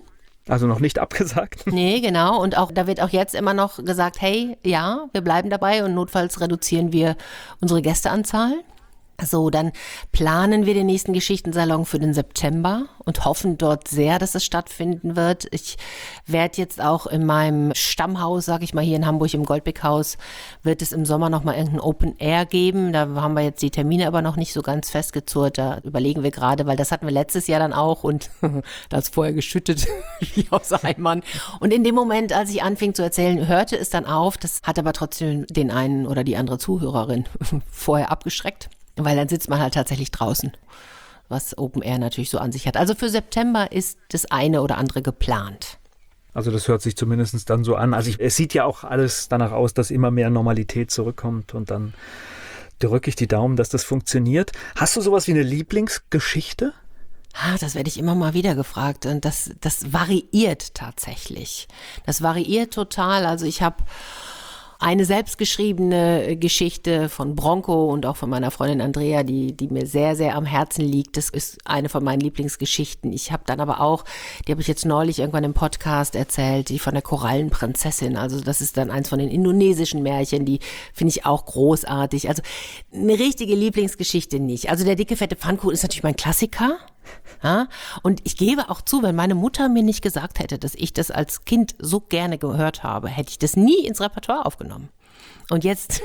Also noch nicht abgesagt? Nee, genau. Und auch da wird auch jetzt immer noch gesagt, hey, ja, wir bleiben dabei und notfalls reduzieren wir unsere Gästeanzahl. So, dann planen wir den nächsten Geschichtensalon für den September und hoffen dort sehr, dass es stattfinden wird. Ich werde jetzt auch in meinem Stammhaus, sag ich mal, hier in Hamburg im Goldbeck-Haus, wird es im Sommer nochmal irgendein Open Air geben. Da haben wir jetzt die Termine aber noch nicht so ganz festgezurrt. Da überlegen wir gerade, weil das hatten wir letztes Jahr dann auch und da ist vorher geschüttet wie aus Eimern. Und in dem Moment, als ich anfing zu erzählen, hörte es dann auf. Das hat aber trotzdem den einen oder die andere Zuhörerin vorher abgeschreckt. Weil dann sitzt man halt tatsächlich draußen, was Open Air natürlich so an sich hat. Also für September ist das eine oder andere geplant. Also das hört sich zumindest dann so an. Also es sieht ja auch alles danach aus, dass immer mehr Normalität zurückkommt und dann drücke ich die Daumen, dass das funktioniert. Hast du sowas wie eine Lieblingsgeschichte? Das werde ich immer mal wieder gefragt und das variiert tatsächlich. Das variiert total. Also ich habe eine selbstgeschriebene Geschichte von Bronco und auch von meiner Freundin Andrea, die mir sehr, sehr am Herzen liegt. Das ist eine von meinen Lieblingsgeschichten. Ich habe dann aber auch, die habe ich jetzt neulich irgendwann im Podcast erzählt, die von der Korallenprinzessin. Also das ist dann eins von den indonesischen Märchen, die finde ich auch großartig. Also eine richtige Lieblingsgeschichte nicht. Also der dicke, fette Pfannkuchen ist natürlich mein Klassiker. Ja, und ich gebe auch zu, wenn meine Mutter mir nicht gesagt hätte, dass ich das als Kind so gerne gehört habe, hätte ich das nie ins Repertoire aufgenommen. Und jetzt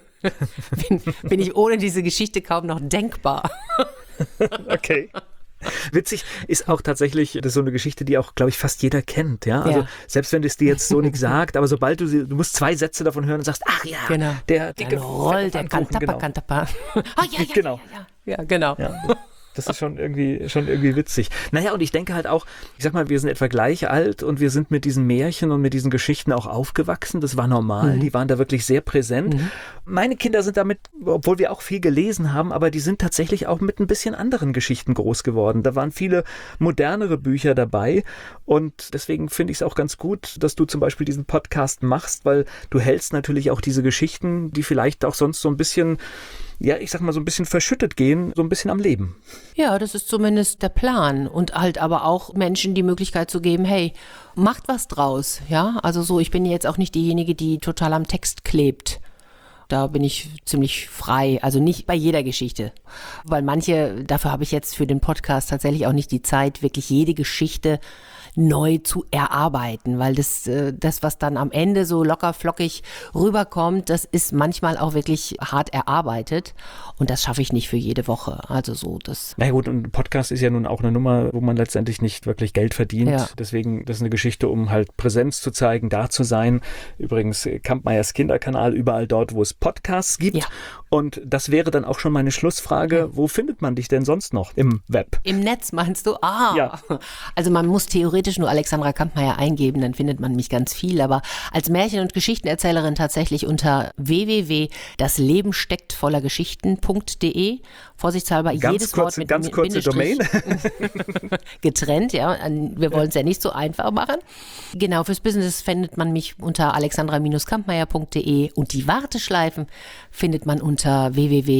bin ich ohne diese Geschichte kaum noch denkbar. Okay. Witzig ist auch tatsächlich, das ist so eine Geschichte, die auch, glaube ich, fast jeder kennt. Ja? Also selbst wenn es dir jetzt so nichts sagt, aber sobald du musst 2 Sätze davon hören und sagst, ach ja, genau. Der dicke Roll, der Kantappa. Genau. Ja, genau. Ja. Das ist schon irgendwie witzig. Naja, und ich denke halt auch, ich sag mal, wir sind etwa gleich alt und wir sind mit diesen Märchen und mit diesen Geschichten auch aufgewachsen. Das war normal. Die waren da wirklich sehr präsent. Meine Kinder sind damit, obwohl wir auch viel gelesen haben, aber die sind tatsächlich auch mit ein bisschen anderen Geschichten groß geworden. Da waren viele modernere Bücher dabei und deswegen finde ich es auch ganz gut, dass du zum Beispiel diesen Podcast machst, weil du hältst natürlich auch diese Geschichten, die vielleicht auch sonst so ein bisschen, ja, ich sag mal, so ein bisschen verschüttet gehen, so ein bisschen am Leben. Ja, das ist zumindest der Plan und halt aber auch Menschen die Möglichkeit zu geben, hey, macht was draus, ja, also so, ich bin jetzt auch nicht diejenige, die total am Text klebt. Da bin ich ziemlich frei, also nicht bei jeder Geschichte, weil dafür habe ich jetzt für den Podcast tatsächlich auch nicht die Zeit, wirklich jede Geschichte neu zu erarbeiten, weil das, was dann am Ende so locker flockig rüberkommt, das ist manchmal auch wirklich hart erarbeitet und das schaffe ich nicht für jede Woche. Also so das. Na gut, und ein Podcast ist ja nun auch eine Nummer, wo man letztendlich nicht wirklich Geld verdient. Ja. Deswegen, das ist eine Geschichte, um halt Präsenz zu zeigen, da zu sein. Übrigens, Kampmeyers Kinderkanal, überall dort, wo es Podcasts gibt. Ja. Und das wäre dann auch schon meine Schlussfrage. Ja. Wo findet man dich denn sonst noch im Web? Im Netz meinst du? Ja. Also man muss theoretisch nur Alexandra Kampmeyer eingeben, dann findet man mich ganz viel. Aber als Märchen- und Geschichtenerzählerin tatsächlich unter www.daslebenstecktvollergeschichten.de. Vorsichtshalber jedes Wort mit ganz kurze Domain. Getrennt, ja. Wir wollen es ja nicht so einfach machen. Genau, fürs Business findet man mich unter alexandra-kampmeyer.de und die Warteschleifen findet man unter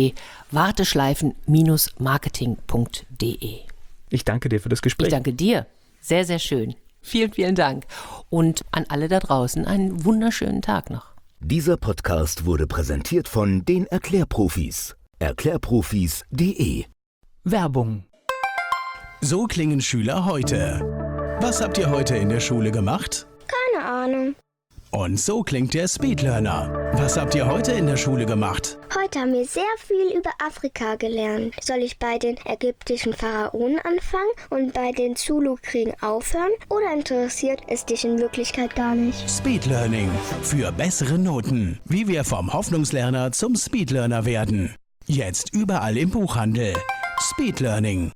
www.warteschleifen-marketing.de. Ich danke dir für das Gespräch. Ich danke dir. Sehr, sehr schön. Vielen, vielen Dank. Und an alle da draußen einen wunderschönen Tag noch. Dieser Podcast wurde präsentiert von den Erklärprofis. Erklärprofis.de. Werbung. So klingen Schüler heute. Was habt ihr heute in der Schule gemacht? Keine Ahnung. Und so klingt der Speedlearner. Was habt ihr heute in der Schule gemacht? Heute haben wir sehr viel über Afrika gelernt. Soll ich bei den ägyptischen Pharaonen anfangen und bei den Zulu-Kriegen aufhören? Oder interessiert es dich in Wirklichkeit gar nicht? Speedlearning. Für bessere Noten. Wie wir vom Hoffnungslerner zum Speedlearner werden. Jetzt überall im Buchhandel. Speedlearning.